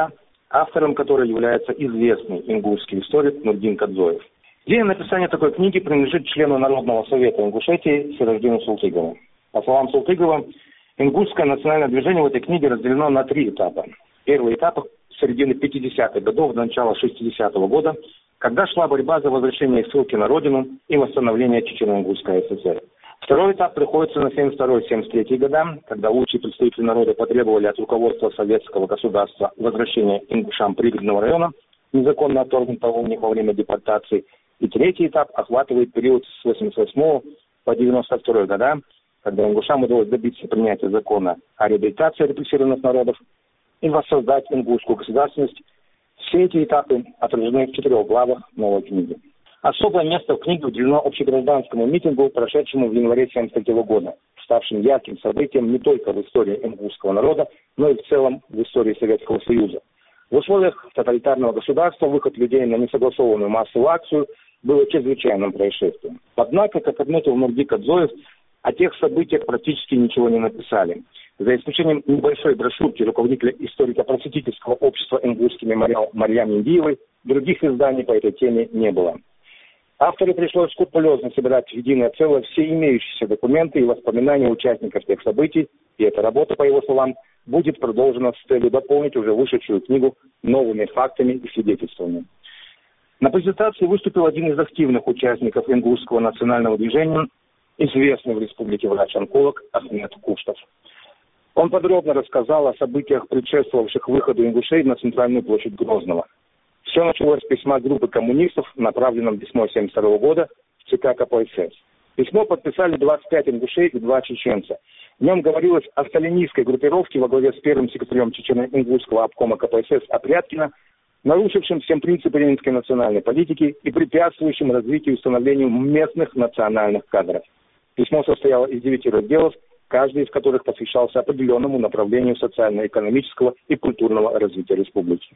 автором которой является известный ингушский историк Нурдин Кадзоев. Идея написания такой книги принадлежит члену Народного совета Ингушетии Сираждину Султыгову. По словам Султыгова, ингушское национальное движение в этой книге разделено на три этапа. Первый этап с середины пятидесятых годов до начала шестидесятого года, когда шла борьба за возвращение ссылки на родину и восстановление Чечено-Ингушской ССР. Второй этап приходится на семьдесят второй — семьдесят третий года, когда лучшие представители народа потребовали от руководства советского государства возвращения ингушам пригородного района, незаконно отторгнутого у них во время депортации. И третий этап охватывает период с восемьдесят восьмого по девяносто второй года, когда ингушам удалось добиться принятия закона о реабилитации репрессированных народов и воссоздать ингушскую государственность. Все эти этапы отражены в четырех главах новой книги. Особое место в книге уделено общегражданскому митингу, прошедшему в январе семьдесят третьего года, ставшим ярким событием не только в истории ингушского народа, но и в целом в истории Советского Союза. В условиях тоталитарного государства выход людей на несогласованную массовую акцию было чрезвычайным происшествием. Однако, как отметил Нурдин Кадзоев, о тех событиях практически ничего не написали. За исключением небольшой брошюрки руководителя историко-просветительского общества «Ингушский мемориал» Марьям Индиевой, других изданий по этой теме не было. Автору пришлось скрупулезно собирать в единое целое все имеющиеся документы и воспоминания участников тех событий, и эта работа, по его словам, будет продолжена с целью дополнить уже вышедшую книгу новыми фактами и свидетельствами. На презентации выступил один из активных участников ингушского национального движения, известный в республике врач-онколог Ахмед Куштов. Он подробно рассказал о событиях, предшествовавших выходу ингушей на центральную площадь Грозного. Все началось с письма группы коммунистов, направленном весной семьдесят второго года в ЦК КПСС. Письмо подписали двадцать пять ингушей и два чеченца. В нем говорилось о сталинистской группировке во главе с первым секретарем Чечено-Ингушского обкома КПСС Апряткина, нарушившим всем принципы ленинской национальной политики и препятствующим развитию и становлению местных национальных кадров. Письмо состояло из девяти разделов, каждый из которых посвящался определенному направлению социально-экономического и культурного развития республики.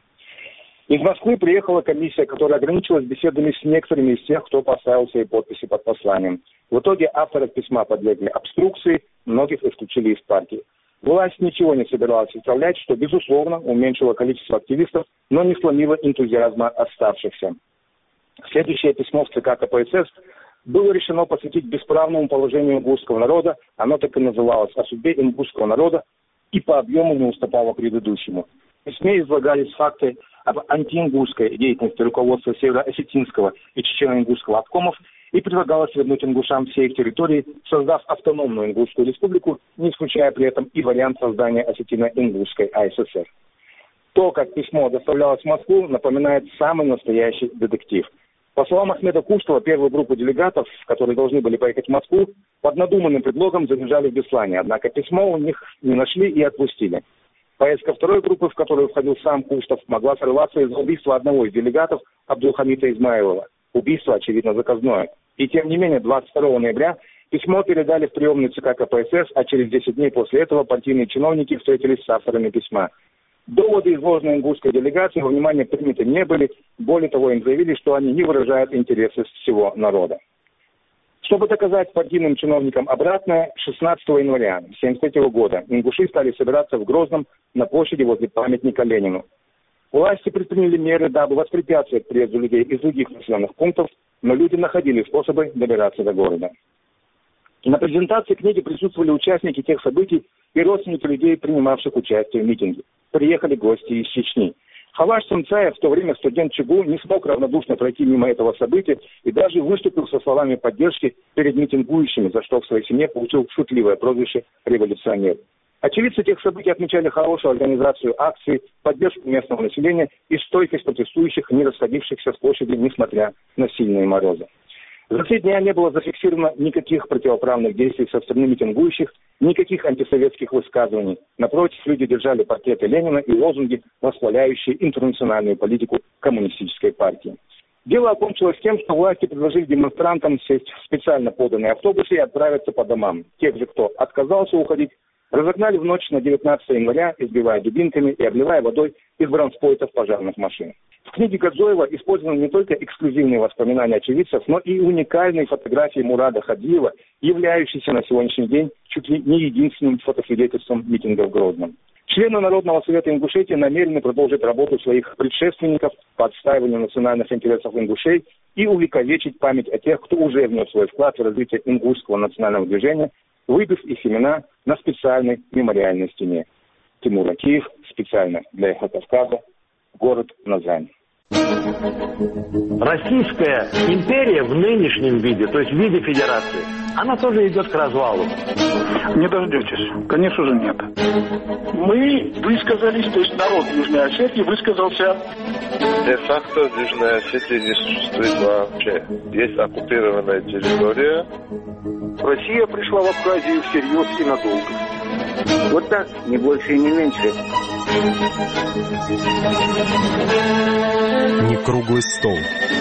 Из Москвы приехала комиссия, которая ограничилась беседами с некоторыми из тех, кто поставил свои подписи под посланием. В итоге авторы письма подвергли обструкции, многих исключили из партии. Власть ничего не собиралась исправлять, что, безусловно, уменьшило количество активистов, но не сломило энтузиазма оставшихся. Следующее письмо в ЦК КПСС было решено посвятить бесправному положению ингушского народа. Оно так и называлось «О судьбе ингушского народа» и по объему не уступало предыдущему. В письме излагались факты об антиингушской деятельности руководства Северо-Осетинского и Чечено-Ингушского обкомов и предлагалось вернуть ингушам все их территории, создав автономную ингушскую республику, не исключая при этом и вариант создания Осетино-Ингушской АССР. То, как письмо доставлялось в Москву, напоминает самый настоящий детектив. По словам Ахмеда Куштова, первую группу делегатов, которые должны были поехать в Москву, под надуманным предлогом задержали в Беслане, однако письмо у них не нашли и отпустили. Поездка второй группы, в которую входил сам Куштов, могла сорваться из-за убийства одного из делегатов Абдулхамида Измаилова. Убийство, очевидно, заказное. И тем не менее, двадцать второго ноября письмо передали в приемную ЦК КПСС, а через десять дней после этого партийные чиновники встретились с авторами письма. Доводы, изложенные ингушской делегацией, во внимание приняты не были. Более того, им заявили, что они не выражают интересы всего народа. Чтобы доказать партийным чиновникам обратное, шестнадцатого января семьдесят третьего года ингуши стали собираться в Грозном на площади возле памятника Ленину. Власти предприняли меры, дабы воспрепятствовать приезду людей из других населенных пунктов, но люди находили способы добираться до города. На презентации книги присутствовали участники тех событий и родственники людей, принимавших участие в митинге. Приехали гости из Чечни. Халаш Сунцаев, в то время студент ЧГУ, не смог равнодушно пройти мимо этого события и даже выступил со словами поддержки перед митингующими, за что в своей семье получил шутливое прозвище «революционер». Очевидцы тех событий отмечали хорошую организацию акций, поддержку местного населения и стойкость протестующих, не расходившихся с площади, несмотря на сильные морозы. За три дня не было зафиксировано никаких противоправных действий со стороны митингующих, никаких антисоветских высказываний. Напротив, люди держали портреты Ленина и лозунги, восхваляющие интернациональную политику коммунистической партии. Дело окончилось тем, что власти предложили демонстрантам сесть в специально поданные автобусы и отправиться по домам. Тех же, кто отказался уходить, разогнали в ночь на девятнадцатое января, избивая дубинками и обливая водой из бронспойтов пожарных машин. В книге Кадзоева использованы не только эксклюзивные воспоминания очевидцев, но и уникальные фотографии Мурада Хадиева, являющиеся на сегодняшний день чуть ли не единственным фотосвидетельством митинга в Грозном. Члены Народного совета Ингушетии намерены продолжить работу своих предшественников по отстаиванию национальных интересов ингушей и увековечить память о тех, кто уже внес свой вклад в развитие ингушского национального движения, выбив их имена на специальной мемориальной стене. Тимур Акиев, специально для «Эхо Кавказа», город Назань. Российская империя в нынешнем виде, то есть в виде федерации, она тоже идет к развалу. Не дождетесь. Конечно же нет. Мы высказались, то есть народ Южной Осетии высказался. Де-факто Южной Осетии не существует вообще. Есть оккупированная территория. Россия пришла в Абхазию всерьез и надолго. Вот так, не больше и не меньше. Не круглый стол.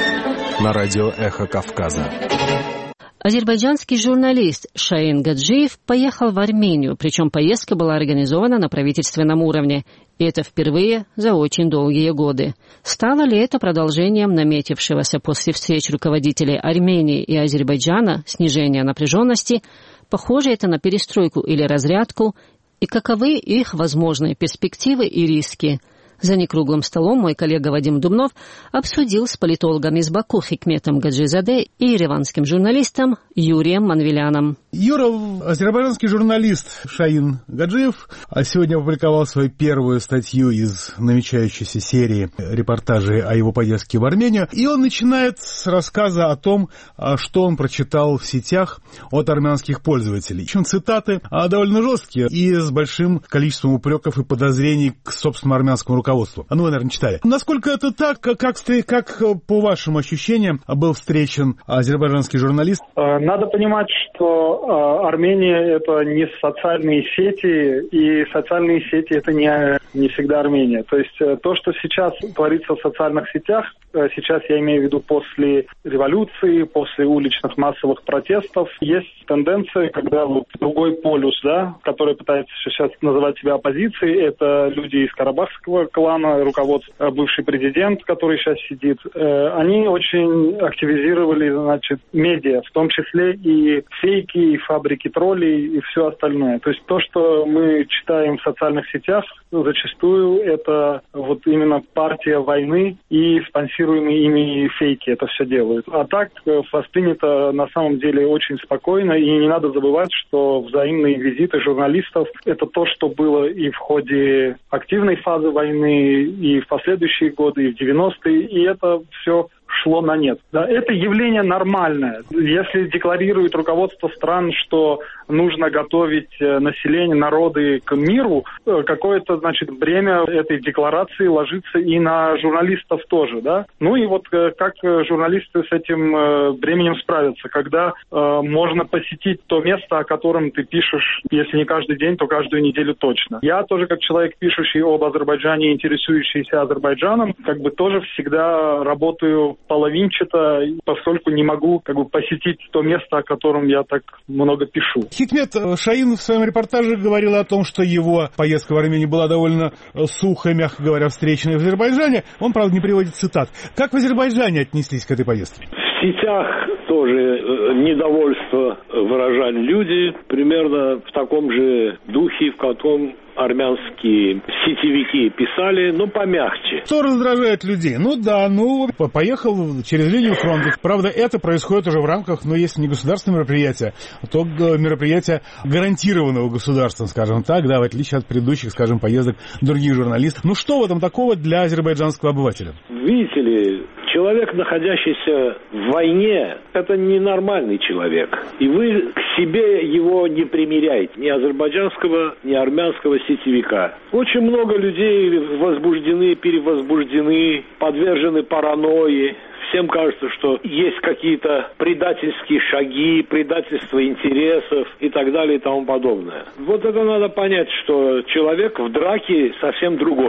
На радио «Эхо Кавказа». Азербайджанский журналист Шаин Гаджиев поехал в Армению, причем поездка была организована на правительственном уровне. И это впервые за очень долгие годы. Стало ли это продолжением наметившегося после встреч руководителей Армении и Азербайджана снижения напряженности? Похоже это на перестройку или разрядку? И каковы их возможные перспективы и риски? За некруглым столом мой коллега Вадим Дубнов обсудил с политологом из Баку Хикметом Гаджизаде и ереванским журналистом Юрием Манвеляном. Юра, азербайджанский журналист Шаин Гаджиев сегодня опубликовал свою первую статью из намечающейся серии репортажей о его поездке в Армению. И он начинает с рассказа о том, что он прочитал в сетях от армянских пользователей. Причем цитаты довольно жесткие и с большим количеством упреков и подозрений к собственному армянскому руководству. А ну, вы, наверное, читали. Насколько это так, как, как, как по вашим ощущениям был встречен азербайджанский журналист? Надо понимать, что Армения — это не социальные сети, и социальные сети — это не, не всегда Армения. То есть то, что сейчас творится в социальных сетях, сейчас я имею в виду после революции, после уличных массовых протестов, есть тенденция, когда вот другой полюс, да, который пытается сейчас называть себя оппозицией, это люди из Карабахского клана, руководство, бывший президент, который сейчас сидит, они очень активизировали, значит, медиа, в том числе и фейки, и фабрики троллей, и все остальное. То есть то, что мы читаем в социальных сетях, зачастую это вот именно партия войны и спонсируемые ими фейки это все делают. А так воспринято на самом деле очень спокойно, и не надо забывать, что взаимные визиты журналистов — это то, что было и в ходе активной фазы войны, и в последующие годы, и в девяностые, и это все шло на нет. Да, это явление нормальное. Если декларирует руководство стран, что нужно готовить население, народы к миру, какое-то, значит, бремя этой декларации ложится и на журналистов тоже, да. Ну и вот как журналисты с этим бременем справятся, когда э, можно посетить то место, о котором ты пишешь, если не каждый день, то каждую неделю точно. Я тоже, как человек, пишущий об Азербайджане, интересующийся Азербайджаном, как бы тоже всегда работаю половинчато, поскольку не могу как бы посетить то место, о котором я так много пишу. Хикмет, Шаин в своем репортаже говорил о том, что его поездка в Армению была довольно сухой, мягко говоря, встреченной в Азербайджане. Он, правда, не приводит цитат. Как в Азербайджане отнеслись к этой поездке? В сетях тоже недовольство выражали люди, примерно в таком же духе, в каком армянские сетевики писали, но помягче. Что раздражает людей? Ну да, ну, поехал через линию фронта. Правда, это происходит уже в рамках, ну, если не государственное мероприятие, то мероприятие гарантированного государством, скажем так, да, в отличие от предыдущих, скажем, поездок других журналистов. Ну, что в этом такого для азербайджанского обывателя? Видите ли, человек, находящийся в войне, это ненормальный человек. И вы к себе его не примеряете. Ни азербайджанского, ни армянского сетевика. Очень много людей возбуждены, перевозбуждены, подвержены паранойи. Всем кажется, что есть какие-то предательские шаги, предательство интересов и так далее и тому подобное. Вот это надо понять, что человек в драке совсем другой.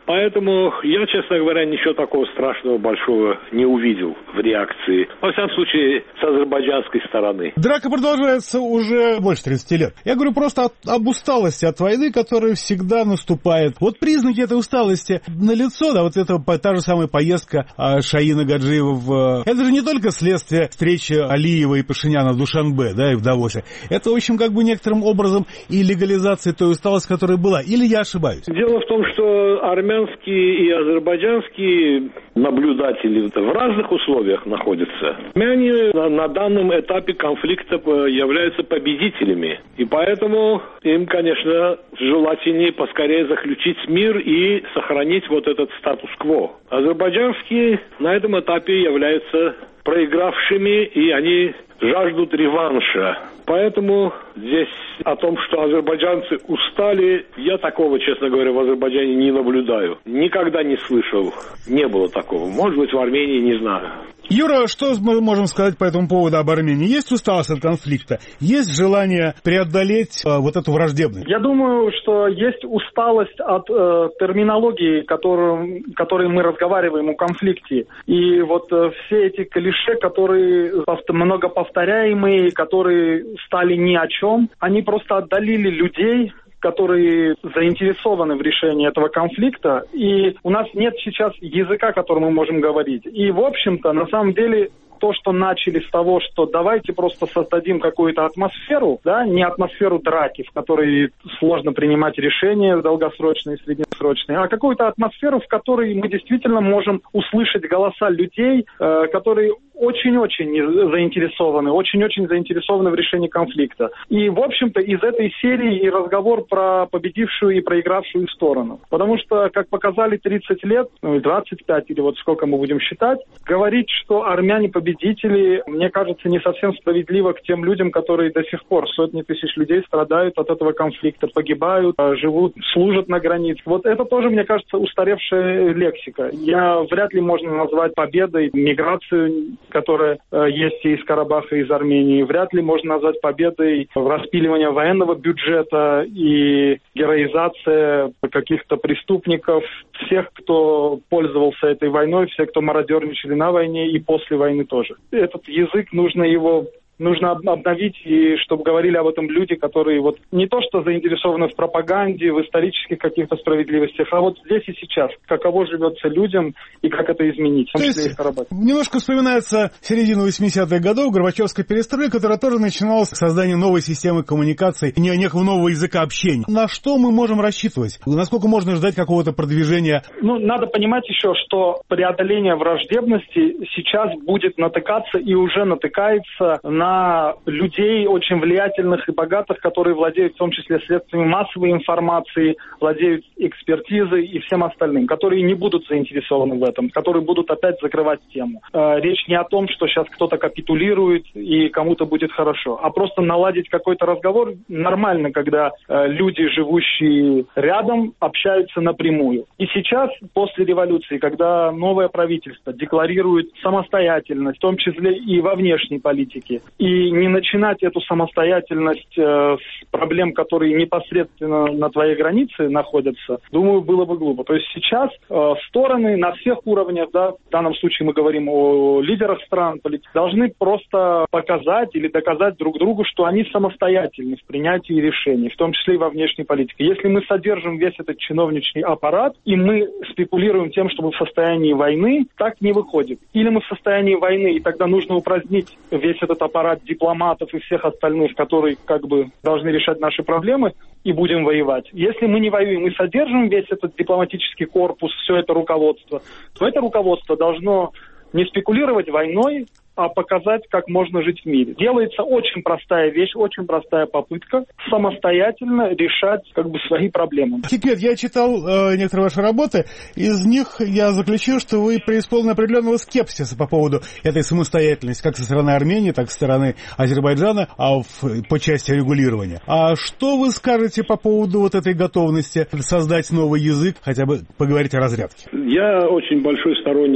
Поэтому я, честно говоря, ничего такого страшного большого не увидел в реакции. Во всяком случае, с азербайджанской стороны. Драка продолжается уже больше тридцати лет. Я говорю просто от, об усталости от войны, которая всегда наступает. Вот признаки этой усталости налицо, да, вот это та же самая поездка а, Шаина Гаджиева в... Это же не только следствие встречи Алиева и Пашиняна в Душанбе, да, и в Давосе. Это, в общем, как бы некоторым образом и легализация той усталости, которая была. Или я ошибаюсь? Дело в том, что армянские и азербайджанские наблюдатели в разных условиях находятся. Армяне на данном этапе конфликта являются победителями. И поэтому им, конечно, желательнее поскорее заключить мир и сохранить вот этот статус-кво. Азербайджанские на этом этапе являются проигравшими, и они жаждут реванша. Поэтому здесь о том, что азербайджанцы устали, я такого, честно говоря, в Азербайджане не наблюдаю. Никогда не слышал. Не было такого. Может быть, в Армении, не знаю. Юра, что мы можем сказать по этому поводу об Армении? Есть усталость от конфликта? Есть желание преодолеть э, вот эту враждебность? Я думаю, что есть усталость от э, терминологии, которую, которой мы разговариваем о конфликте. И вот э, все эти клише, которые многоповторяемые, которые стали ни о чем, они просто отдалили людей, которые заинтересованы в решении этого конфликта, и у нас нет сейчас языка, которым мы можем говорить. И, в общем-то, на самом деле, то, что начали с того, что давайте просто создадим какую-то атмосферу, да, не атмосферу драки, в которой сложно принимать решения долгосрочные, среднесрочные, а какую-то атмосферу, в которой мы действительно можем услышать голоса людей, э, которые очень-очень заинтересованы, очень-очень заинтересованы в решении конфликта. И, в общем-то, из этой серии и разговор про победившую и проигравшую сторону. Потому что, как показали тридцать лет, ну, двадцать пять, или вот сколько мы будем считать, говорить, что армяне победители, мне кажется, не совсем справедливо к тем людям, которые до сих пор, сотни тысяч людей страдают от этого конфликта, погибают, живут, служат на границе. Вот это тоже, мне кажется, устаревшая лексика. Я вряд ли можно назвать победой миграцию, которая э, есть и из Карабаха, и из Армении. Вряд ли можно назвать победой распиливание военного бюджета и героизация каких-то преступников, всех, кто пользовался этой войной, всех, кто мародерничали на войне и после войны тоже. Этот язык, нужно его... Нужно обновить, и чтобы говорили об этом люди, которые вот не то что заинтересованы в пропаганде, в исторических каких-то справедливостях, а вот здесь и сейчас. Каково живется людям и как это изменить. То есть, немножко вспоминается середина восьмидесятых годов, Горбачевская перестройка, которая тоже начиналась с создания новой системы коммуникаций, некого нового языка общения. На что мы можем рассчитывать? Насколько можно ждать какого-то продвижения? Ну, надо понимать еще, что преодоление враждебности сейчас будет натыкаться и уже натыкается на на людей очень влиятельных и богатых, которые владеют в том числе средствами массовой информации, владеют экспертизой и всем остальным, которые не будут заинтересованы в этом, которые будут опять закрывать тему. Э, речь не о том, что сейчас кто-то капитулирует и кому-то будет хорошо, а просто наладить какой-то разговор нормально, когда э, люди, живущие рядом, общаются напрямую. И сейчас, после революции, когда новое правительство декларирует самостоятельность, в том числе и во внешней политике, и не начинать эту самостоятельность э, с проблем, которые непосредственно на твоей границе находятся, думаю, было бы глупо. То есть сейчас э, стороны на всех уровнях, да, в данном случае мы говорим о лидерах стран, должны просто показать или доказать друг другу, что они самостоятельны в принятии решений, в том числе и во внешней политике. Если мы содержим весь этот чиновничный аппарат, и мы спекулируем тем, что мы в состоянии войны, так не выходит. Или мы в состоянии войны, и тогда нужно упразднить весь этот аппарат дипломатов и всех остальных, которые как бы должны решать наши проблемы, и будем воевать. Если мы не воюем и содержим весь этот дипломатический корпус, все это руководство, то это руководство должно не спекулировать войной, а показать, как можно жить в мире. Делается очень простая вещь, очень простая попытка самостоятельно решать как бы свои проблемы. Хикмет, я читал э, некоторые ваши работы, из них я заключил, что вы преисполнены определенного скепсиса по поводу этой самостоятельности, как со стороны Армении, так и со стороны Азербайджана, а в, по части регулирования. А что вы скажете по поводу вот этой готовности создать новый язык, хотя бы поговорить о разрядке? Я очень большой сторонник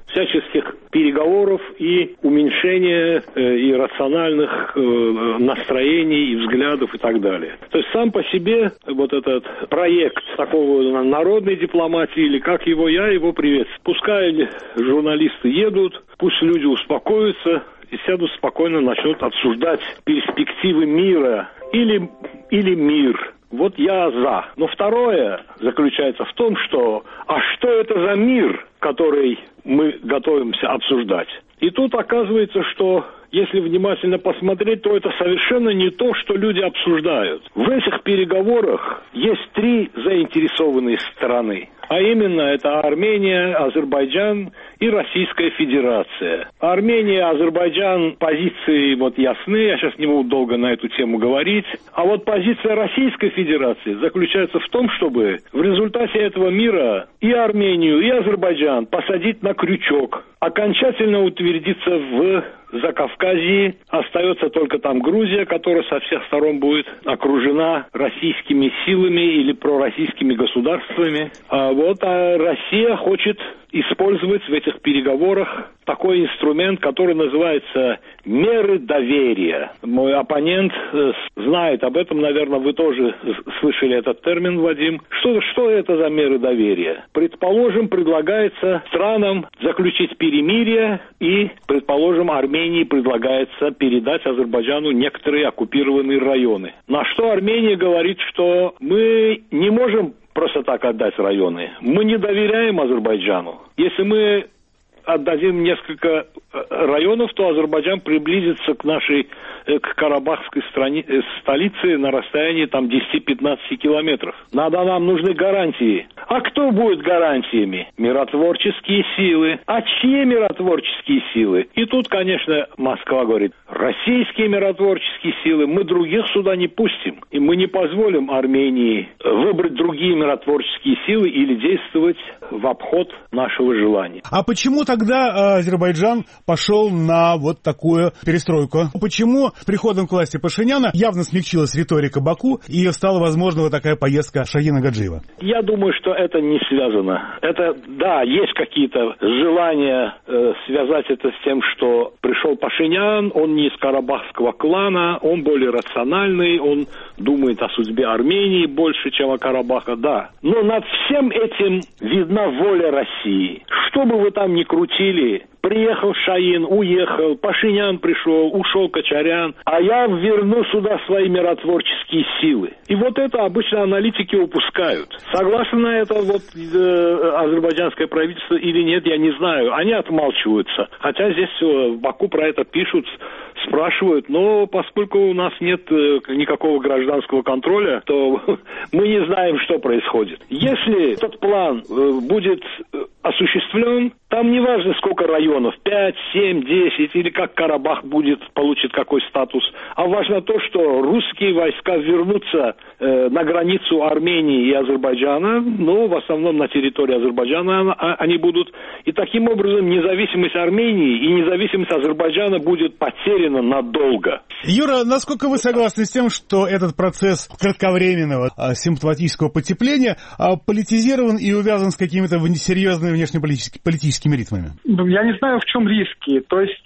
всяческих переговоров и уменьшения э, иррациональных э, настроений и взглядов и так далее. То есть сам по себе вот этот проект такого народной дипломатии, или как его, я его приветствую. Пускай журналисты едут, пусть люди успокоятся и сядут спокойно, начнут обсуждать перспективы мира или, или мир. Вот я за. Но второе заключается в том, что а что это за мир, который мы готовимся обсуждать? И тут оказывается, что если внимательно посмотреть, то это совершенно не то, что люди обсуждают. В этих переговорах есть три заинтересованные стороны. А именно это Армения, Азербайджан и Российская Федерация. Армения, Азербайджан, позиции вот ясны, я сейчас не буду долго на эту тему говорить. А вот позиция Российской Федерации заключается в том, чтобы в результате этого мира и Армению, и Азербайджан посадить на крючок, окончательно утвердиться в Закавказье. Остается только там Грузия, которая со всех сторон будет окружена российскими силами или пророссийскими государствами. А вот а Россия хочет использовать в этих переговорах такой инструмент, который называется меры доверия. Мой оппонент э, знает об этом, наверное, вы тоже слышали этот термин, Вадим. Что, что это за меры доверия? Предположим, предлагается странам заключить перемирие, и, предположим, Армении предлагается передать Азербайджану некоторые оккупированные районы. На что Армения говорит, что мы не можем просто так отдать районы. Мы не доверяем Азербайджану. Если мы отдадим несколько районов, то Азербайджан приблизится к нашей, к карабахской стране, столице на расстоянии там десять-пятнадцать километров. Надо, нам нужны гарантии. А кто будет гарантиями? Миротворческие силы. А чьи миротворческие силы? И тут, конечно, Москва говорит, российские миротворческие силы, мы других сюда не пустим. И мы не позволим Армении выбрать другие миротворческие силы или действовать в обход нашего желания. А почему тогда Азербайджан пошел на вот такую перестройку? Почему с приходом к власти Пашиняна явно смягчилась риторика Баку и стала возможна вот такая поездка Шахина Гаджиева? Я думаю, что это не связано. Это, да, есть какие-то желания э, связать это с тем, что пришел Пашинян, он не из карабахского клана, он более рациональный, он думает о судьбе Армении больше, чем о Карабаха, да. Но над всем этим видна воля России. Что бы вы там ни крутили, приехал Шаин, уехал, Пашинян пришел, ушел Качарян, а я верну сюда свои миротворческие силы. И вот это обычно аналитики упускают. Согласно на это вот э, азербайджанское правительство или нет, я не знаю. Они отмалчиваются. Хотя здесь э, в Баку про это пишут, спрашивают, но поскольку у нас нет э, никакого гражданского контроля, то мы не знаем, что происходит. Если этот план э, будет э, осуществлен, там не важно, сколько районов, пять, семь, десять, или как Карабах будет, получит какой статус, а важно то, что русские войска вернутся э, на границу Армении и Азербайджана, но в основном на территории Азербайджана они будут, и таким образом независимость Армении и независимость Азербайджана будет потеряна надолго. Юра, насколько вы согласны с тем, что этот процесс кратковременного а, симптоматического потепления а, политизирован и увязан с какими-то серьезными внешнеполитическими ритмами? Я не знаю, в чем риски. То есть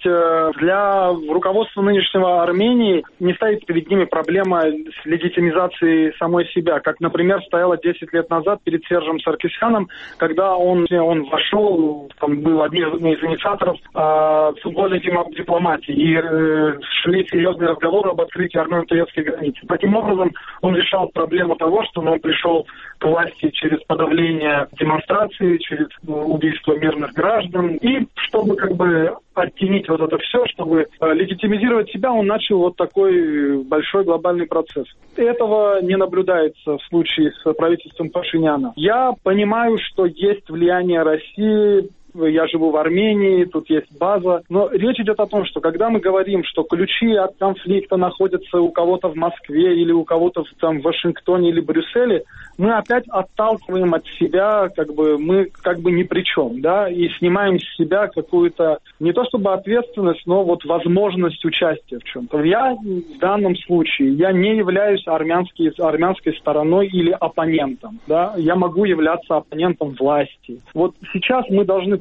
для руководства нынешнего Армении не стоит перед ними проблема с легитимизацией самой себя, как, например, стояла десять лет назад перед Сержем Саркисяном, когда он, он вошел, там был одним из инициаторов э, футбольной дипломатии, и э, шли серьезные разговоры об открытии армяно-турецкой границы. Таким образом, он решал проблему того, что он пришел к власти через подавление демонстраций, через убийство мирных граждан, и чтобы как бы оттенить вот это все, чтобы легитимизировать себя, он начал вот такой большой глобальный процесс. Этого не наблюдается в случае с правительством Пашиняна. Я понимаю, что есть влияние России. Я живу в Армении, тут есть база. Но речь идет о том, что когда мы говорим, что ключи от конфликта находятся у кого-то в Москве или у кого-то в, там, в Вашингтоне или Брюсселе, мы опять отталкиваем от себя, как бы мы как бы ни при чем, да, и снимаем с себя какую-то, не то чтобы ответственность, но вот возможность участия в чем-то. Я в данном случае, я не являюсь армянской, армянской стороной или оппонентом, да, я могу являться оппонентом власти. Вот сейчас мы должны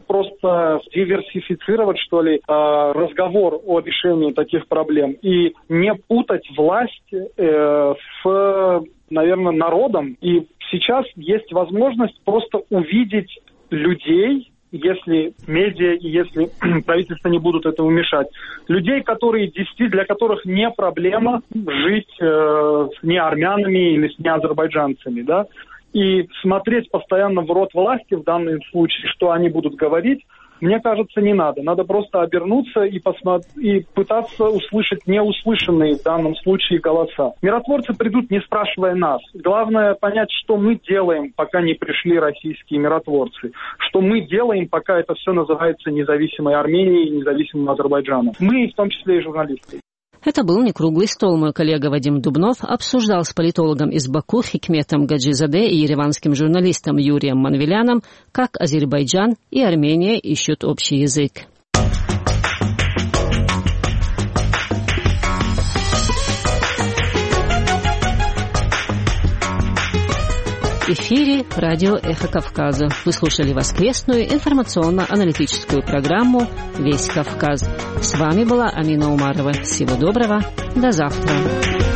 просто диверсифицировать, что ли, разговор о решении таких проблем и не путать власть с, наверное, народом. И сейчас есть возможность просто увидеть людей, если медиа и если правительство не будут этого мешать. Людей, которые действительно, для которых не проблема жить э, с неармянами или с неазербайджанцами, да, и смотреть постоянно в рот власти в данном случае, что они будут говорить, мне кажется, не надо. Надо просто обернуться и, посмотри, и пытаться услышать неуслышанные в данном случае голоса. Миротворцы придут, не спрашивая нас. Главное понять, что мы делаем, пока не пришли российские миротворцы. Что мы делаем, пока это все называется независимой Арменией и независимым Азербайджаном. Мы, в том числе и журналисты. Это был не круглый стол. Мой коллега Вадим Дубнов обсуждал с политологом из Баку Хикметом Гаджизаде и ереванским журналистом Юрием Манвеляном, как Азербайджан и Армения ищут общий язык. В эфире радио «Эхо Кавказа». Вы слушали воскресную информационно-аналитическую программу «Весь Кавказ». С вами была Амина Умарова. Всего доброго. До завтра.